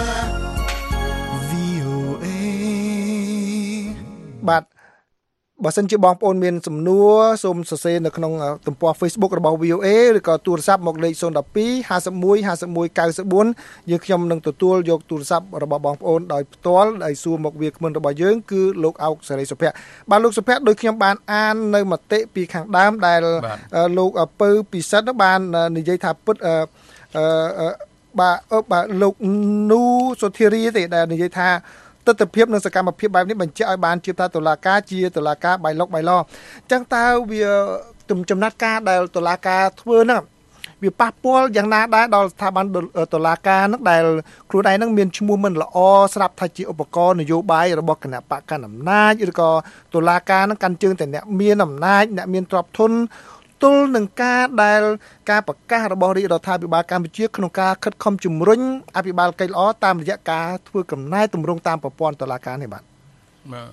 បាទបើសិនជាបងប្អូនមានសំណួរសូមសរសេរនៅក្នុងទំព័រ Facebook របស់ វី អូ អេ ឬក៏ទូរស័ព្ទមកលេខศูนย์ một hai ห้าสิบเอ็ด ห้าสิบเอ็ด เก้าสิบสี่យើងខ្ញុំនឹងទទួលយកទូរស័ព្ទរបស់បងប្អូនដោយផ្ទាល់ដោយសួរមកវាគ្មិនរបស់យើងគឺលោកអោកសេរីសុភ័ក្របាទលោកសុភ័ក្រដោយខ្ញុំបានអាននៅមតិពីខាងដើមដែលលោកពៅពិសិដ្ឋបាននិយាយថាពិតអឺបាទបាទលោកនូសុធារីទេដែលនិយាយថាទស្សនវិជ្ជានិងសកម្មភាពបែបនេះបញ្ជាក់ឲ្យបានជឿថាតុលាការជាតុលាការបៃលុកបៃឡអញ្ចឹងតើវាចំណាត់ការដែលតុលាការធ្វើហ្នឹងវាប៉ះពាល់យ៉ាងណាដែរដល់ស្ថាប័នតុលាការហ្នឹងដែលខ្លួនឯងហ្នឹងមានឈ្មោះមិនល្អស្រាប់ថាជាឧបករណ៍នយោបាយរបស់គណៈបកកណ្ដាលអំណាចឬក៏តុលាការហ្នឹងកាន់ជើងតែអ្នកមានអំណាចអ្នកមានទ្រព្យធនទល់នឹងការដែលការប្រកាសរបស់រាជរដ្ឋាភិបាលកម្ពុជាក្នុងការខិតខំជំរុញអភិបាលកិច្ចល្អតាមរយៈការធ្វើកំណែទម្រង់តាមប្រព័ន្ធតុលាការនេះបាទ
បាទអ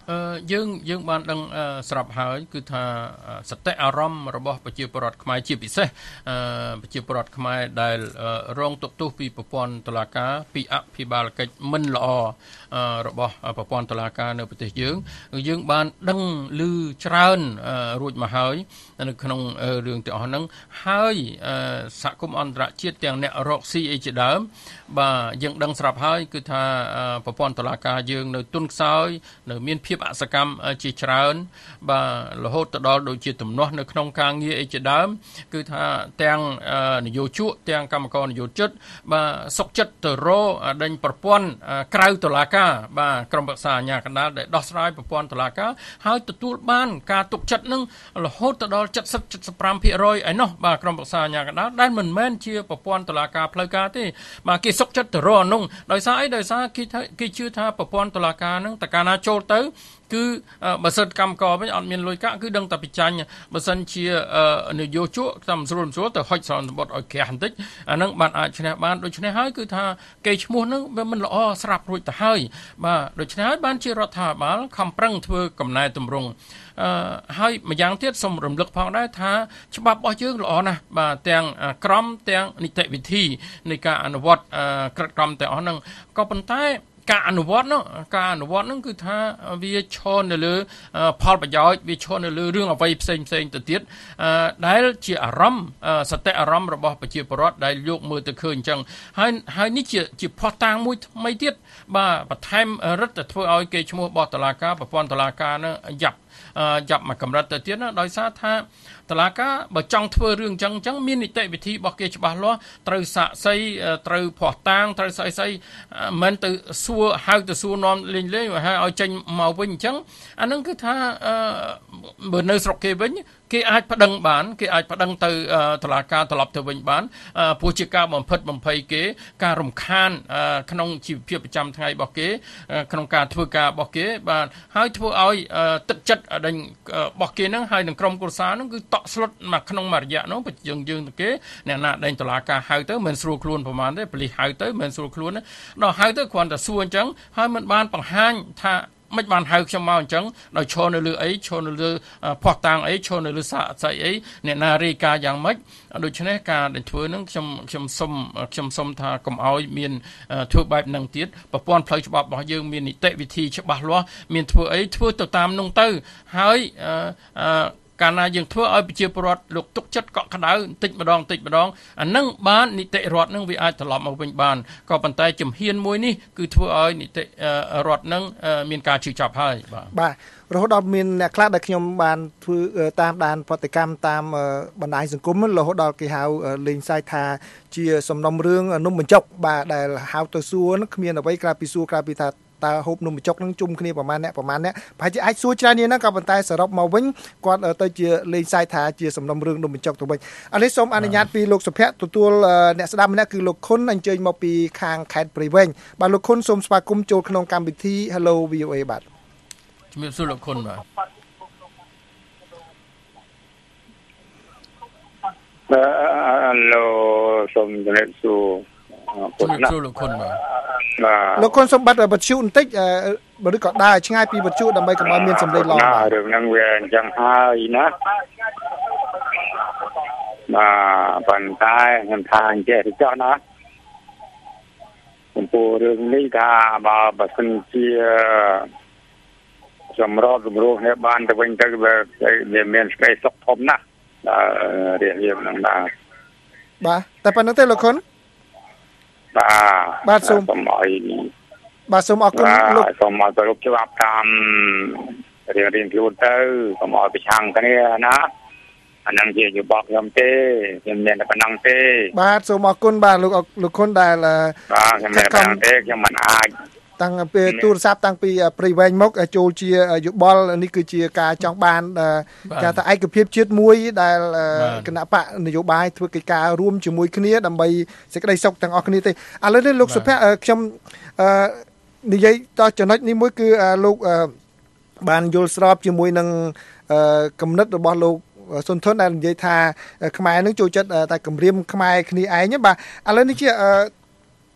អឺយើងយើងបានដឹងស្រាប់ហើយគឺថាសតិអារម្មណ៍របស់ប្រជាពលរដ្ឋខ្មែរជាពិសេសអឺប្រជាពលរដ្ឋខ្មែរដែលរងទុក្ខទោសពីប្រព័ន្ធតុលាការពីអភិបាលកិច្ចមិនល្អរបស់ប្រព័ន្ធតុលាការនៅប្រទេសយើងយើងបានដឹងឮច្រើនរួចមកហើយនៅក្នុងរឿងទាំងអស់ហ្នឹងហើយសហគមន៍អន្តរជាតិទាំងអ្នករកស៊ីអីជាដើមបាទយើងដឹងស្រាប់ហើយគឺថាប្រព័ន្ធតុលាការយើងនៅទុនខ្សោយនៅមានភាពអសកម្មជាច្រើនបាទរហូតទៅដល់ដូចជាទំនាស់នៅក្នុងការងារអីជាដើមគឺថាទាំងនយោជកទាំងកម្មករនយោជិតបាទសុកចិត្តទៅរកដេញប្រព័ន្ធក្រៅតុលាការបាទក្រុមប្រឹក្សាអាជ្ញាកណ្ដាលដែលដោះស្រាយប្រព័ន្ធតុលាការហើយទទួលបានការទុកចិត្តនឹងរហូតទៅដល់เจ็ดสิบ เจ็ดสิบห้า%ឯណោះបាទក្រុមប្រឹក្សាអាជ្ញាកណ្ដាលដែលមិនមែនជាប្រព័ន្ធតុលាការផ្លូវការទេបាទគេសុកចិត្តទៅរកនោះដោយសារអីដោយសារគេគេជឿថាប្រព័ន្ធតុលាការនឹងតកាលណាចូលទៅគឺបើសិនកម្មករវិញអត់មានលុយកាក់គឺដឹងតែពិចាញ់បើសិនជានយោជកតាមស្រួលស្រួលទៅហុចស្រន់សម្បត្តិឲ្យក្រាស់បន្តិចអានឹងបានអាចឈ្នះបានដូច្នេះហើយគឺថាគេឈ្មោះនឹងវាមិនល្អស្រាប់រួចទៅហើយបាទដូច្នេះហើយបានជារដ្ឋាភិបាលខំប្រឹងធ្វើកំណែតម្រង់អឺហើយម្យ៉ាងទៀតសូមរំលឹកផងដែរថាច្បាប់របស់យើងល្អណាស់បាទទាំងក្រមទាំងនីតិវិធីនៃការអនុវត្តក្រឹតក្រមទាំងអស់ហ្នឹងក៏ប៉ុន្តែការអនុវត្តនោះការអនុវត្តនោះគឺថាវាឈរនៅលើផលប្រយោជន៍វាឈរនៅលើរឿងអ្វីផ្សេងផ្សេងទៅទៀតដែលជាអារម្មណ៍សតិអារម្មណ៍របស់ប្រជាពលរដ្ឋដែលយកមើលទៅឃើញអញ្ចឹងហើយហើយនេះជាជាផុសតាងមួយថ្មីទៀតបាទបន្ថែមរឹតតែធ្វើឲ្យគេឈ្មោះបោះតុលាការប្រព័ន្ធតុលាការនឹងយ៉ាប់ចាប់មកកម្រិតទៅទៀតណាដោយសារថាតុលាការបើចង់ធ្វើរឿងអញ្ចឹងអញ្ចឹងមាននីតិវិធីរបស់គេច្បាស់លាស់ត្រូវសាក់សីត្រូវភ័ស្តុតាងត្រូវស្អីស្អីមិនទៅសួរហៅទៅសួរនាំលេងលេងហើយឲ្យចេញមកវិញអញ្ចឹងអានឹងគឺថាបើនៅស្រុកគេវិញគេអាចប្តឹងបានគេអាចប្តឹងទៅតុលាការត្រឡប់ទៅវិញបានព្រោះជាការបំផិតបំភ័យគេការរំខានក្នុងជីវភាពប្រចាំថ្ងៃរបស់គេក្នុងការធ្វើការរបស់គេបាទហើយធ្វើឲ្យទឹកចិត្តដេញរបស់គេហ្នឹងហើយនឹងក្រុមគ្រួសារហ្នឹងគឺតក់ស្លុតមកក្នុងមួយរយៈនោះយើងយើងទៅគេអ្នកណាដេញតុលាការហៅទៅមិនស្រួលខ្លួនប្រហែលទេប៉ូលីសហៅទៅមិនស្រួលខ្លួនដល់ហៅទៅគ្រាន់តែសួរអញ្ចឹងហើយមិនបានបង្ហាញថាមិនបានហៅខ្ញុំមកអញ្ចឹងដោយឈរនៅលើអីឈរនៅលើផោះតាំងអីឈរនៅលើសាកសីអីអ្នកណារាយការណ៍យ៉ាងម៉េចដូច្នេះការដែលធ្វើនឹងខ្ញុំខ្ញុំសុំខ្ញុំសុំថាកុំឲ្យមានធ្វើបែបហ្នឹងទៀតប្រព័ន្ធផ្លូវច្បាប់របស់យើងមាននីតិវិធីច្បាស់លាស់មានធ្វើអីធ្វើទៅតាមនោះទៅហើយអឺកាលណាយើងធ្វើឲ្យប្រជាពលរដ្ឋលោកទុកចិត្តកក់ក្ដៅបន្តិចម្ដងបន្តិចម្ដងអានឹងបាននីតិរដ្ឋនឹងវាអាចត្រឡប់មកវិញបានក៏ប៉ុន្តែជំហានមួយនេះគឺធ្វើឲ្យនីតិរដ្ឋនឹងមានការជឿចាប់ហើយបាទ
បាទរហូតដល់មានអ្នកខ្លះដែលខ្ញុំបានធ្វើតាមដានប្រតិកម្មតាមបណ្ដាញសង្គមរហូតដល់គេហៅលេងសាយថាជាសំណុំរឿងនំបញ្ចុកបាទដែលហៅទៅសួរគ្មានអ្វីក្រៅពីសួរក្រៅពីថាតើហូបនំបញ្ចុកនឹងជុំគ្នាប្រមាណអ្នកប្រមាណអ្នកប្រហែលជាអាចសួរច្រើននេះណាក៏ប៉ុន្តែសរុបមកវិញគាត់ទៅជាលេងសាយថាជាសំណុំរឿងនំបញ្ចុកទៅវិញឥឡូវសូមអនុញ្ញាតពីលោកសុភ័ក្រទទួលអ្នកស្ដាប់ម្នាក់គឺលោកខុនអញ្ជើញមកពីខាងខេត្តព្រៃវែងបាទលោកខុនសូមស្វាគមន៍ចូលក្នុងកម្មវិធី Hello វី អូ អេ បាទ
ជំរាបសួរលោកខុនបាទ
Hello សូមជំរាបសួរ
ជំរាបសួរលោកខុនបាទ
លោកខុនសម្បត្តិបទជូបន្តិចបើឬក៏ដើរឆ្ងាយពីបទជូដើម្បីកុំឲ្យមានសម្លេងឡង
បាទរឿងហ្នឹងវាអញ្ចឹងហើយណាបាទប៉ុន្តែខ្ញុំថាអញ្ចឹងទៅចោះណាចំពោះរឿងនេះថាបើបើសិនជាសម្របសម្រួលគ្នាបានទៅវិញទៅវាមានស្គាយសុខធំណាស់រៀបរៀបហ្នឹងបាទ
បាទតែប៉ុណ្្នឹងទេលោកខុន
បាទ
បាទសូម
សូមឲ្យ
បាទសូមអរគុណ
លោកសូមឲ្យគ្រប់ច្បាប់តាមរៀងរៀងខ្លួនទៅសូមឲ្យប្រឆាំងគ្នាណាអានឹងជាយោបល់ខ្ញុំទេខ្ញុំមានតែប៉ុណ្ណឹងទេ
បាទសូមអរគុណបាទលោកលោកខុនដែល
បាទខ្ញុំមានតែប៉ុណ្ណឹងទេខ្ញុំមិនអាច
តាំងពីទូរស័ព្ទតាំងពីព្រៃវែងមកចូលជាយោបល់នេះគឺជាការចង់បានគេថាឯកភាពជាតិមួយដែលគណៈបកនយោបាយធ្វើកិច្ចការរួមជាមួយគ្នាដើម្បីសេចក្តីសុខទាំងអស់គ្នាទេឥឡូវនេះលោកសុភ័ក្រខ្ញុំនិយាយតចំណុចនេះមួយគឺលោកបានយល់ស្របជាមួយនឹងគំនិតរបស់លោកសុនធនដែលនិយាយថាខ្មែរនឹងចូលចិត្តតែគម្រាមខ្មែរគ្នាឯងបាទឥឡូវនេះជា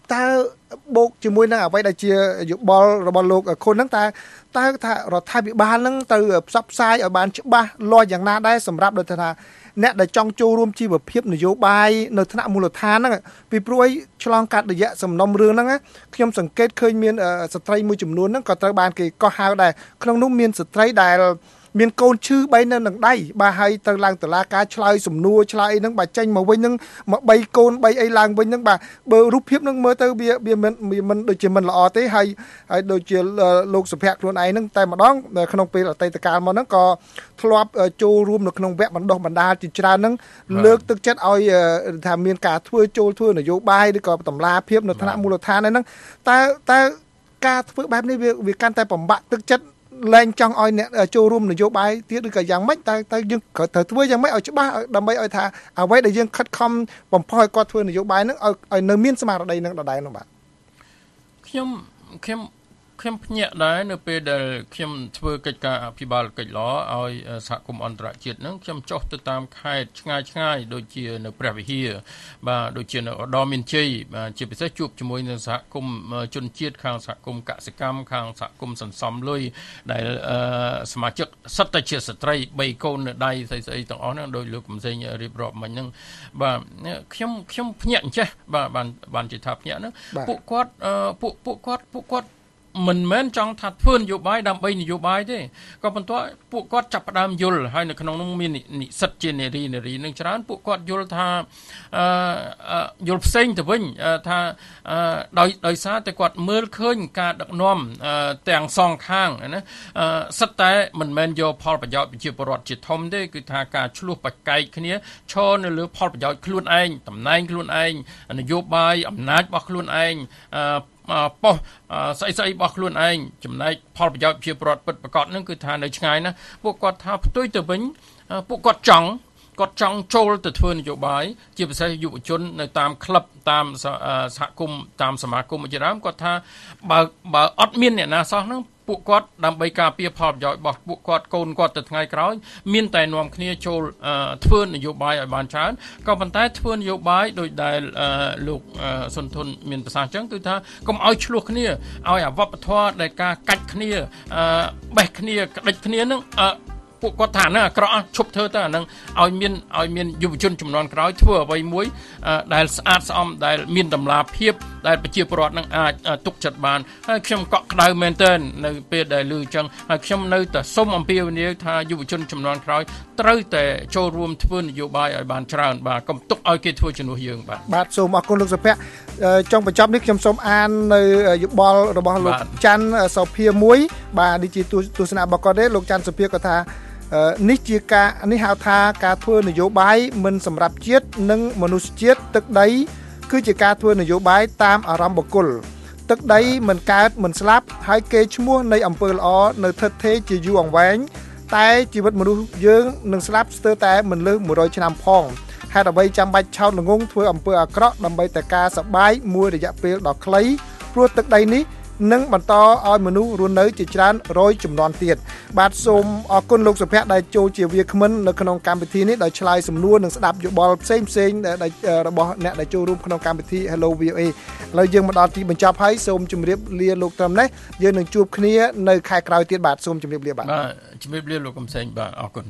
តើបូកជាមួយនឹងអ្វីដែលជាយោបល់របស់លោកខុនហ្នឹងតើតើថារដ្ឋាភិបាលហ្នឹងទៅផ្សព្វផ្សាយឲ្យបានច្បាស់លាស់យ៉ាងណាដែរសម្រាប់ដូចថាអ្នកដែលចង់ចូលរួមជីវភាពនយោបាយនៅថ្នាក់មូលដ្ឋានហ្នឹងពីព្រោះឲ្យឆ្លងកាត់រយៈសំណុំរឿងហ្នឹងខ្ញុំសង្កេតឃើញមានស្ត្រីមួយចំនួនហ្នឹងក៏ត្រូវបានគេកោះហៅដែរក្នុងនោះមានស្ត្រីដែលមានកូនឈឺបីនៅនឹងដៃបាទហើយទៅឡើងតុលាការឆ្លើយសំណួរឆ្លើយអីហ្នឹងបាទចេញមកវិញហ្នឹងមកបីកូនបីអីឡើងវិញហ្នឹងបាទបើរូបភាពហ្នឹងមើលទៅវាវាមិនមិនដូចជាមិនល្អទេហើយហើយដូចជាលោកសុភ័ក្រខ្លួនឯងហ្នឹងតែម្ដងក្នុងពេលអតីតកាលមកហ្នឹងក៏ធ្លាប់ចូលរួមនៅក្នុងវគ្គបណ្ដុះបណ្ដាលជាច្រើនហ្នឹងលើកទឹកចិត្តឲ្យថាមានការធ្វើចូលធ្វើនយោបាយឬក៏តម្លាភាពនៅថ្នាក់មូលដ្ឋានហ្នឹងតើតើការធ្វើបែបនេះវាវាកាន់តែបំបាក់ទឹកចិត្តលែងចង់ឲ្យអ្នកចូលរួមនយោបាយទៀតឬក៏យ៉ាងម៉េចតែតែយើងត្រូវធ្វើយ៉ាងម៉េចឲ្យច្បាស់ដើម្បីឲ្យថាអ្វីដែលយើងខិតខំបំផុសឲ្យគាត់ធ្វើនយោបាយហ្នឹងឲ្យឲ្យនៅមានស្មារតីនឹងដដែលនោះបាទ
ខ្ញុំខ្ញុំខ្ញុំភ្ញាក់ដែរនៅពេលដែលខ្ញុំធ្វើកិច្ចការអភិបាលកិច្ចល្អឲ្យសហគមន៍អន្តរជាតិហ្នឹងខ្ញុំចុះទៅតាមខេត្តឆ្ងាយឆ្ងាយដូចជានៅព្រះវិហារបាទដូចជានៅឧត្តរមានជ័យបាទជាពិសេសជួបជាមួយនឹងសហគមន៍ជនជាតិខាងសហគមន៍កសិកម្មខាងសហគមន៍សន្សំលុយដែលសមាជិកសិតតែជាស្ត្រីបីកូននៅដៃស្អីស្អីទាំងអស់ហ្នឹងដោយលោកកំសែងរៀបរាប់មិញហ្នឹងបាទខ្ញុំខ្ញុំភ្ញាក់អញ្ចេះបាទបានបានជាថាភ្ញាក់ហ្នឹងពួកគាត់ពួកពួកគាត់ពួកគាត់មិនមែនចង់ថាធ្វើនយោបាយដើម្បីនយោបាយទេក៏ប៉ុន្តែពួកគាត់ចាប់ផ្ដើមយល់ហើយនៅក្នុងនោះមាននិស្សិតជានារីនារីនឹងច្រើនពួកគាត់យល់ថាអឺយល់ផ្សេងទៅវិញថាដោយដោយសារតែគាត់មើលឃើញការដឹកនាំទាំងសងខាងណាសិតតែមិនមែនយកផលប្រយោជន៍ប្រជាពលរដ្ឋជាធំទេគឺថាការឆ្លោះប្រកែកគ្នាឈរនៅលើផលប្រយោជន៍ខ្លួនឯងតំណែងខ្លួនឯងនយោបាយអំណាចរបស់ខ្លួនឯងប៉ុស្តិ៍ស្អីស្អីរបស់ខ្លួនឯងចំណែកផលប្រយោជន៍ប្រជាពលរដ្ឋពិតប្រាកដហ្នឹងគឺថានៅឆ្ងាយណាពួកគាត់ថាផ្ទុយទៅវិញពួកគាត់ចង់គាត់ចង់ចូលទៅធ្វើនយោបាយជាពិសេសយុវជននៅតាមក្លឹបតាមសហគមន៍តាមសមាគមជាដើមគាត់ថាបើបើអត់មានអ្នកណាសោះហ្នឹងពួកគាត់ដើម្បីការពារផលប្រយោជន៍របស់ពួកគាត់កូនគាត់ទៅថ្ងៃក្រោយមានតែនាំគ្នាចូលធ្វើនយោបាយឲ្យបានច្រើនក៏ប៉ុន្តែធ្វើនយោបាយដោយដែលលោកសុនធនមានប្រសាសន៍អញ្ចឹងគឺថាកុំឲ្យឆ្លោះគ្នាឲ្យអវប្បធម៌ដែលការកាច់គ្នាបេះគ្នាក្តិចគ្នានឹងពួកគាត់ថាហ្នឹងអាក្រក់ឈប់ធ្វើទៅអាហ្នឹងឲ្យមានឲ្យមានយុវជនចំនួនក្រោយធ្វើអ្វីមួយដែលស្អាតស្អំដែលមានតម្លាភាពដែលប្រជាពលរដ្ឋនឹងអាចទុកចិត្តបានហើយខ្ញុំកក់ក្ដៅមែនទែននៅពេលដែលឮអញ្ចឹងហើយខ្ញុំនៅតែសូមអំពាវនាវថាយុវជនចំនួនក្រោយត្រូវតែចូលរួមធ្វើនយោបាយឲ្យបានច្រើនបាទកុំទុកឲ្យគេធ្វើជំនួសយើងបាទ
បាទសូមអរគុណលោកសុភ័ក្រចុងបញ្ចប់នេះខ្ញុំសូមអាននៅយោបល់របស់លោកច័ន្ទសុភាមួយបាទនេះជាទស្សនៈរបស់គាត់ទេលោកច័ន្ទសុភាក៏ថានេះជាការនេះហៅថាការធ្វើនយោបាយមិនសម្រាប់ជាតិនិងមនុស្សជាតិទឹកដីគឺជាការធ្វើនយោបាយតាមអារម្មណ៍បុគ្គលទឹកដីមិនកើតមិនស្លាប់ហើយគេឈ្មោះនៃអំពើល្អនៅថិតថេរជាយូរអង្វែងតែជីវិតមនុស្សយើងនឹងស្លាប់ស្ទើរតែមិនលើសមួយរយឆ្នាំផងហេតុអ្វីចាំបាច់ឆោតល្ងង់ធ្វើអំពើអាក្រក់ដើម្បីតែការសប្បាយមួយរយៈពេលដ៏ខ្លីព្រោះទឹកដីនេះនឹងបន្តឲ្យមនុស្សរស់នៅជាច្រើនរយចំនួនទៀតបាទសូមអរគុណលោកសុភ័ក្រដែលចូលជាវាគ្មិននៅក្នុងកម្មវិធីនេះដោយឆ្លើយសំណួរនិងស្ដាប់យោបល់ផ្សេងផ្សេងរបស់អ្នកដែលចូលរួមក្នុងកម្មវិធី Hello វី អូ អេ ឥឡូវយើងមកដល់ទីបញ្ចប់ហើយសូមជម្រាបលាលោកត្រឹមនេះយើងនឹងជួបគ្នានៅខែក្រោយទៀតបាទសូមជម្រាបលាបាទ
បាទជម្រាបលាលោកកំសែងបាទអរគុណ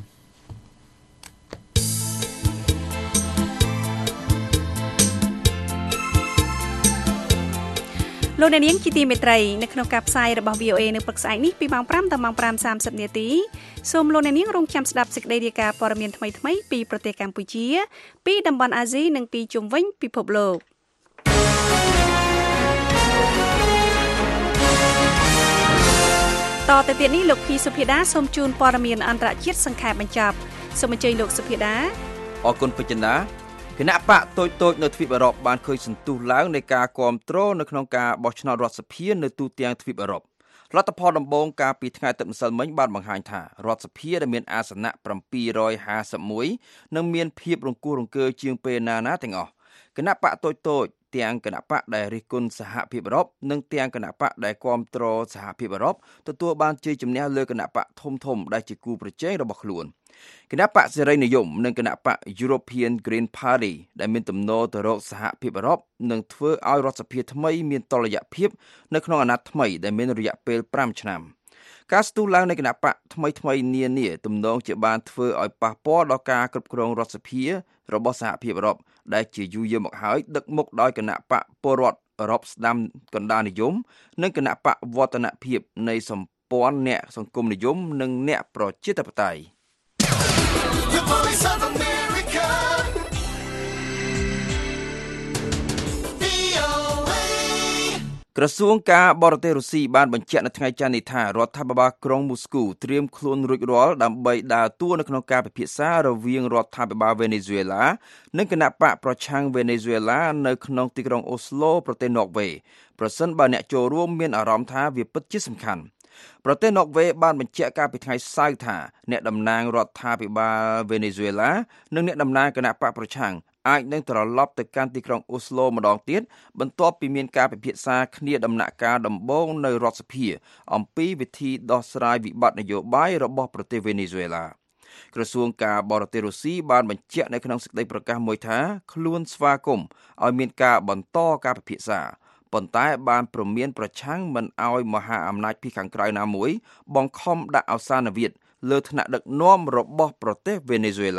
លោកអ្នកនាងជាទីមេត្រីនៅក្នុងការផ្សាយរបស់ វី អូ អេ នៅព្រឹកស្អែកនេះពីម៉ោងប្រាំដល់ម៉ោងប្រាំសាមសិបនាទីសូមលោកអ្នកនាងរងចាំស្ដាប់សេចក្តីរាយការណ៍ព័ត៌មានថ្មីៗពីប្រទេសកម្ពុជាពីតំបន់អាស៊ីនិងពីជុំវិញពិភពលោកតទៅទៀតនេះលោកភីសុភាដាសូមជូនព័ត៌មានអន្តរជាតិសង្ខេបបញ្ចប់សូមអញ្ជើញលោកសុភាដា
អរគុណពេជ្រណាគណៈបកតូចតូចនៅទ្វីបអឺរ៉ុបបានឃើញសន្ទុះឡើងនៃការគ្រប់គ្រងនៅក្នុងការបោះឆ្នោតរដ្ឋសភានៅទូទាំងទ្វីបអឺរ៉ុបលទ្ធផលដំបូងកាលពីថ្ងៃទឹកម្សិលមិញបានបង្ហាញថារដ្ឋសភាដែលមានអាសនៈbảyห้าสิบเอ็ดនឹងមានភាពរង្គោះរង្គើជាងពេលណាណាទាំងអស់គណៈបកតូចតូចទាំងគណៈបកដែលរិះគន់សហភាពអឺរ៉ុបនិងទាំងគណៈបកដែលគ្រប់គ្រងសហភាពអឺរ៉ុបទទួលបានជ័យជំនះលើគណៈបកធំធំដែលជាគូប្រជែងរបស់ខ្លួនគណៈបកសេរីនិយមនិងគណៈបក European Green Party ដែលមានទំនោរទៅរកសហភាពអឺរ៉ុបនឹងធ្វើឲ្យរដ្ឋសភាថ្មីមានតុល្យភាពនៅក្នុងអាណត្តិថ្មីដែលមានរយៈពេលប្រាំឆ្នាំការស្ទុះឡើងនៃគណៈបកថ្មីថ្មីនានាទំនងជាបានធ្វើឲ្យប៉ះពាល់ដល់ការគ្រប់គ្រងរដ្ឋសភារបស់សហភាពអឺរ៉ុបដែលជាយូរយារមកហើយដឹកមុខដោយគណៈបកពលរដ្ឋអឺរ៉ុបស្ដាំកណ្ដាលនិយមនិងគណៈបកវឌ្ឍនភាពនៃសម្ព័ន្ធអ្នកសង្គមនិយមនិងអ្នកប្រជាធិបតេយ្យក្រសួងការបរទេសរុស្ស៊ីបានបញ្ជាក់នៅថ្ងៃច័ន្ទនេះថារដ្ឋាភិបាលក្រុងមូស្គូត្រៀមខ្លួនរួចរាល់ដើម្បីដើរតួនៅក្នុងការពិភាក្សារវាងរដ្ឋាភិបាលវេណេស៊ុយអេឡានិងគណៈបកប្រឆាំងវេណេស៊ុយអេឡានៅក្នុងទីក្រុងអូស្ឡូប្រទេសណ័រវេប្រសិនបើអ្នកចូលរួមមានអារម្មណ៍ថាវាពិតជាសំខាន់ប្រទេសណ័រវេបានបញ្ជាក់កាលពីថ្ងៃសៅរ៍ថាអ្នកតំណាងរដ្ឋាភិបាលវេណេស៊ុយអេឡានិងអ្នកតំណាងគណៈបកប្រឆាំងអាចនឹងត្រឡប់ទៅកាន់ទីក្រុងអូស្ឡូម្ដងទៀតបន្ទាប់ពីមានការពិភាក្សាគ្នាដំណាក់កាលដំបូងនៅរដ្ឋសភាអំពីវិធីដោះស្រាយវិបត្តិនយោបាយរបស់ប្រទេសវេណេស៊ុយអេឡាក្រសួងការបរទេសរុស្ស៊ីបានបញ្ជាក់នៅក្នុងសេចក្តីប្រកាសមួយថាខ្លួនស្វាគមន៍ឲ្យមានការបន្តការពិភាក្សាប៉ុន្តែបានព្រមានប្រឆាំងមិនឲ្យមហាអំណាចពីខាងក្រៅណាមួយបង្ខំដាក់ឱសានវិត្តលើថ្នាក់ដឹកនាំរបស់ប្រទេសវេណេស៊ុយអេឡា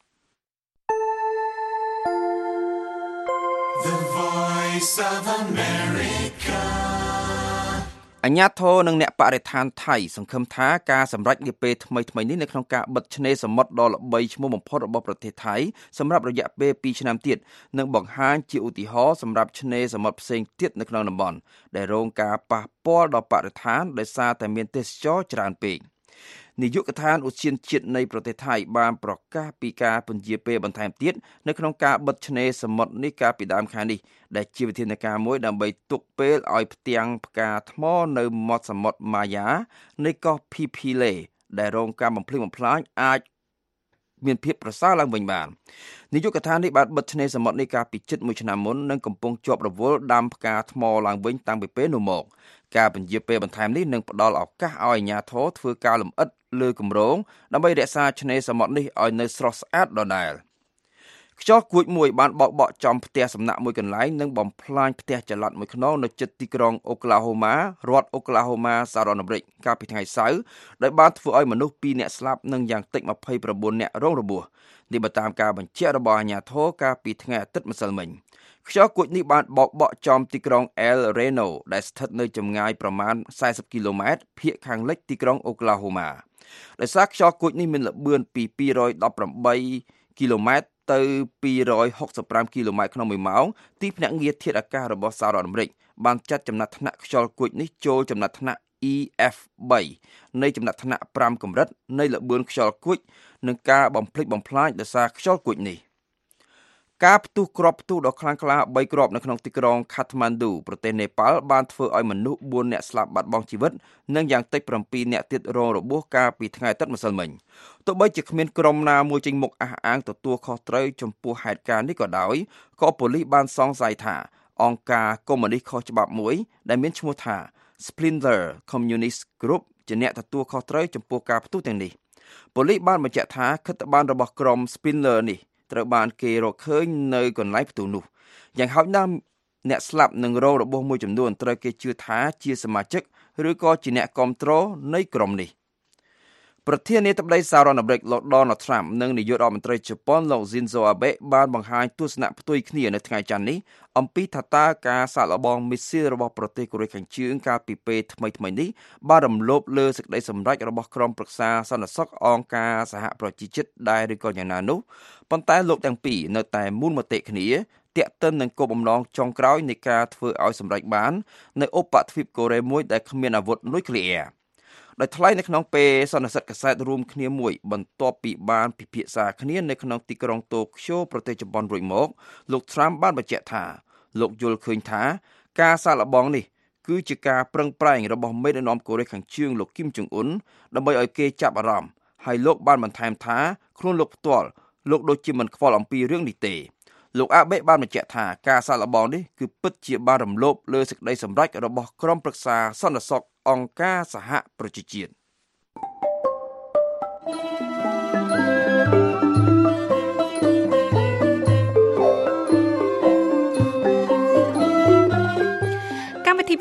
The Voice of America
អាជ្ញាធរនិងអ្នកបរិស្ថានថៃសង្ឃឹមថាការសម្រេចនាពេលថ្មីៗនេះនៅក្នុងការបិទឆ្នេរសមុទ្រដ៏ល្បីឈ្មោះបំផុតរបស់ប្រទេសថៃសម្រាប់រយៈពេលពីរឆ្នាំទៀតនឹងបង្ហាញជាឧទាហរណ៍សម្រាប់ឆ្នេរសមុទ្រផ្សេងទៀតនៅក្នុងតំបន់ដែលរងការប៉ះពាល់ដល់បរិស្ថានដោយសារតែមានទេសចរច្រើនពេកនាយកដ្ឋានឧទ្យានជាតិនៃប្រទេសថៃបានប្រកាសពីការពន្យាពេលបន្ថែមទៀតនៅក្នុងការបិទឆ្នេរសមុទ្រនេះកាលពីដើមខែនេះដែលជាវិធានការមួយដើម្បីទុកពេលឲ្យផ្ទាំងផ្កាថ្មនៅមាត់សមុទ្រម៉ាយ៉ានៃកោះ ភី ភី ឡេ ដែលរងការបំផ្លិចបំផ្លាញអាចមានភាពប្រសើរឡើងវិញបាននាយកដ្ឋាននេះបានបិទឆ្នេរសមុទ្រនេះកាលពីជិតមួយឆ្នាំមុននិងកំពុងជាប់រវល់ដាំផ្កាថ្មឡើងវិញតាំងពីពេលនោះមកការពន្យាពេលបន្ថែមនេះនឹងផ្ដល់ឱកាសឲ្យអាជ្ញាធរធ្វើការលម្អិតលើគម្រោងដើម្បីរក្សាឆ្នេរសមុទ្រនេះឲ្យនៅស្រស់ស្អាតដដែលខ្យល់គួចមួយបានបោកបក់ចំផ្ទះសំណាក់មួយកន្លែងនិងបំផ្លាញផ្ទះចល័តមួយខ្នងនៅជិតទីក្រុងអូក្លាហូម៉ារដ្ឋអូក្លាហូម៉ាសហរដ្ឋអាមេរិកកាលពីថ្ងៃសៅរ៍ដោយបានធ្វើឲ្យមនុស្សពីរនាក់ស្លាប់និងយ៉ាងតិចម្ភៃប្រាំបួននាក់រងរបួសនេះបើតាមការបញ្ជាក់របស់អាជ្ញាធរកាលពីថ្ងៃអាទិត្យម្សិលមិញខ្យល់គួចនេះបានបោកបក់ចំទីក្រុង El Reno ដែលស្ថិតនៅចម្ងាយប្រមាណសែសិបគីឡូម៉ែត្រភាគខាងលិចទីក្រុងអូក្លាហូម៉ាដោយសារខ្យល់គួចនេះមានល្បឿនពីពីររយដប់ប្រាំបីគីឡូម៉ែត្រទៅពីររយហុកសិបប្រាំគីឡូម៉ែត្រក្នុងមួយម៉ោងទីភ្នាក់ងារធាតុអាកាសរបស់សហរដ្ឋអាមេរិកបានចាត់ចំណាត់ថ្នាក់ខ្យល់គួចនេះចូលចំណាត់ថ្នាក់ អ៊ី អេហ្វ បីនៃចំណាត់ថ្នាក់ប្រាំកម្រិតនៃល្បឿនខ្យល់គួចនិងការបំផ្លិចបំផ្លាញដោយសារខ្យល់គួចនេះការផ្ទុះគ្រាប់ផ្ទុះដ៏ខ្លាំងក្លាបីគ្រាប់នៅក្នុងទីក្រុង Kathmandu ប្រទេសនេប៉ាល់បានធ្វើឲ្យមនុស្សបួននាក់ស្លាប់បាត់បង់ជីវិតនិងយ៉ាងតិចប្រាំពីរនាក់ទៀតរងរបួសកាលពីថ្ងៃអាទិត្យម្សិលមិញទោះបីជាគ្មានក្រុមណាមួយចេញមុខអះអាងទទួលខុសត្រូវចំពោះហេតុការណ៍នេះក៏ដោយក៏ប៉ូលីសបានសង្ស័យថាអង្គការកុម្មុយនីសខុសច្បាប់មួយដែលមានឈ្មោះថា Splinter Communist Group ជាអ្នកទទួលខុសត្រូវចំពោះការផ្ទុះទាំងនេះប៉ូលីសបានបញ្ជាក់ថាខិត្តប័ណ្ណរបស់ក្រុម Splinter នេះត្រូវបានគេរកឃើញនៅកន្លែងផ្ទុះនោះយ៉ាងហោចណាស់អ្នកស្លាប់និងរងរបួសមួយចំនួនត្រូវគេជឿថាជាសមាជិកឬក៏ជាអ្នកគាំទ្រនៃក្រុមនេះប្រធានាធិបតីសហរដ្ឋអាមេរិកលោក Donald Trump និងនាយករដ្ឋមន្ត្រីជប៉ុនលោក Shinzo Abe បានបង្ហាញទស្សនៈផ្ទុយគ្នានៅថ្ងៃច័ន្ទនេះអំពីថាតើការសាកល្បងមីស៊ីលរបស់ប្រទេសកូរ៉េខាងជើងកាលពីពេលថ្មីៗនេះបានរំលោភលើសេចក្តីសម្រេចរបស់ក្រុមប្រឹក្សាសន្តិសុខអង្គការសហប្រជាជាតិដែរឬក៏យ៉ាងណានោះប៉ុន្តែលោកទាំងពីរនៅតែមូលមតិគ្នាទាក់ទិននឹងគោលបំណងចុងក្រោយនៃការធ្វើឲ្យសម្រេចបាននៅឧបទ្វីបកូរ៉េមួយដែលគ្មានអាវុធនុយក្លេអ៊ែរដោយថ្លែងនៅក្នុងពេលសន្និសីទកាសែតរួមគ្នាមួយបន្ទាប់ពីបានពិភាក្សាគ្នានៅក្នុងទីក្រុងតូក្យូប្រទេសជប៉ុនរួចមកលោក Trump បានបញ្ជាក់ថាលោកយល់ឃើញថាការសាកល្បងនេះគឺជាការប្រឹងប្រែងរបស់មេដឹកនាំកូរ៉េខាងជើងលោកគីមចុងអ៊ុនដើម្បីឲ្យគេចាប់អារម្មណ៍ហើយលោកបានបន្ថែមថាខ្លួនលោកផ្ទាល់លោកដូចជាមិនខ្វល់អំពីរឿងនេះទេលោកអាបេបានបញ្ជាក់ថាការសាកល្បងនេះគឺពិតជាបានរំលោភលើសេចក្តីសម្រេចរបស់ក្រុមប្រឹក្សាសន្តិសុខអង្គការសហប្រជាជាតិ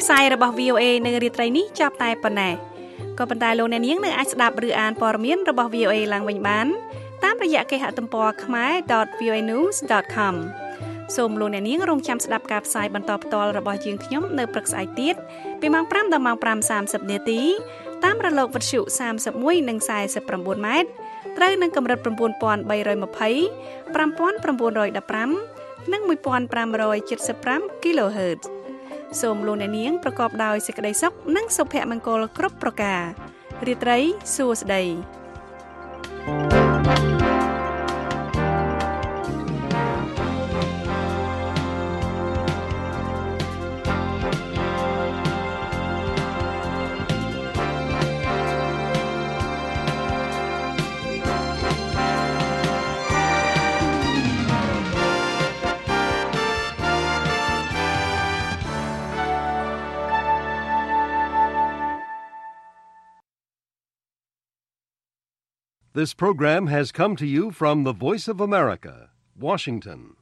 ផ្សាយរបស់ វី អូ เอ នៅរាត្រីនេះចាប់តែប៉ុណ្ណេះក៏ប៉ុន្តែលោកអ្នកនាងនៅអាចស្ដាប់ឬអានព័ត៌មានរបស់ វី អូ เอ ឡើងវិញបានតាមរយៈគេហទំព័រ ខមាយ ដត វី អូ เอ news ដត com សូមលោកអ្នកនាងរងចាំស្ដាប់ការផ្សាយបន្តផ្ទាល់របស់យើងខ្ញុំនៅព្រឹកស្អែកទៀតពីម៉ោងប្រាំដល់ម៉ោងប្រាំសាមសិបនាទីតាមរលកវិទ្យុសាមសិបមួយនិងសាសិប៩ម៉ែត្រត្រូវនឹងកម្រិត៩,៣២០ ៥,៩១៥ និងmột nghìn năm trăm bảy mươi lăm គីឡូហឺតซ์សូមលោកអ្នកនាងប្រកបដោយសេចក្តីសុខនិងសុភមង្គលគ្រប់ប្រការរាត្រីសួស្តី
This program has come to you from the Voice of America, Washington.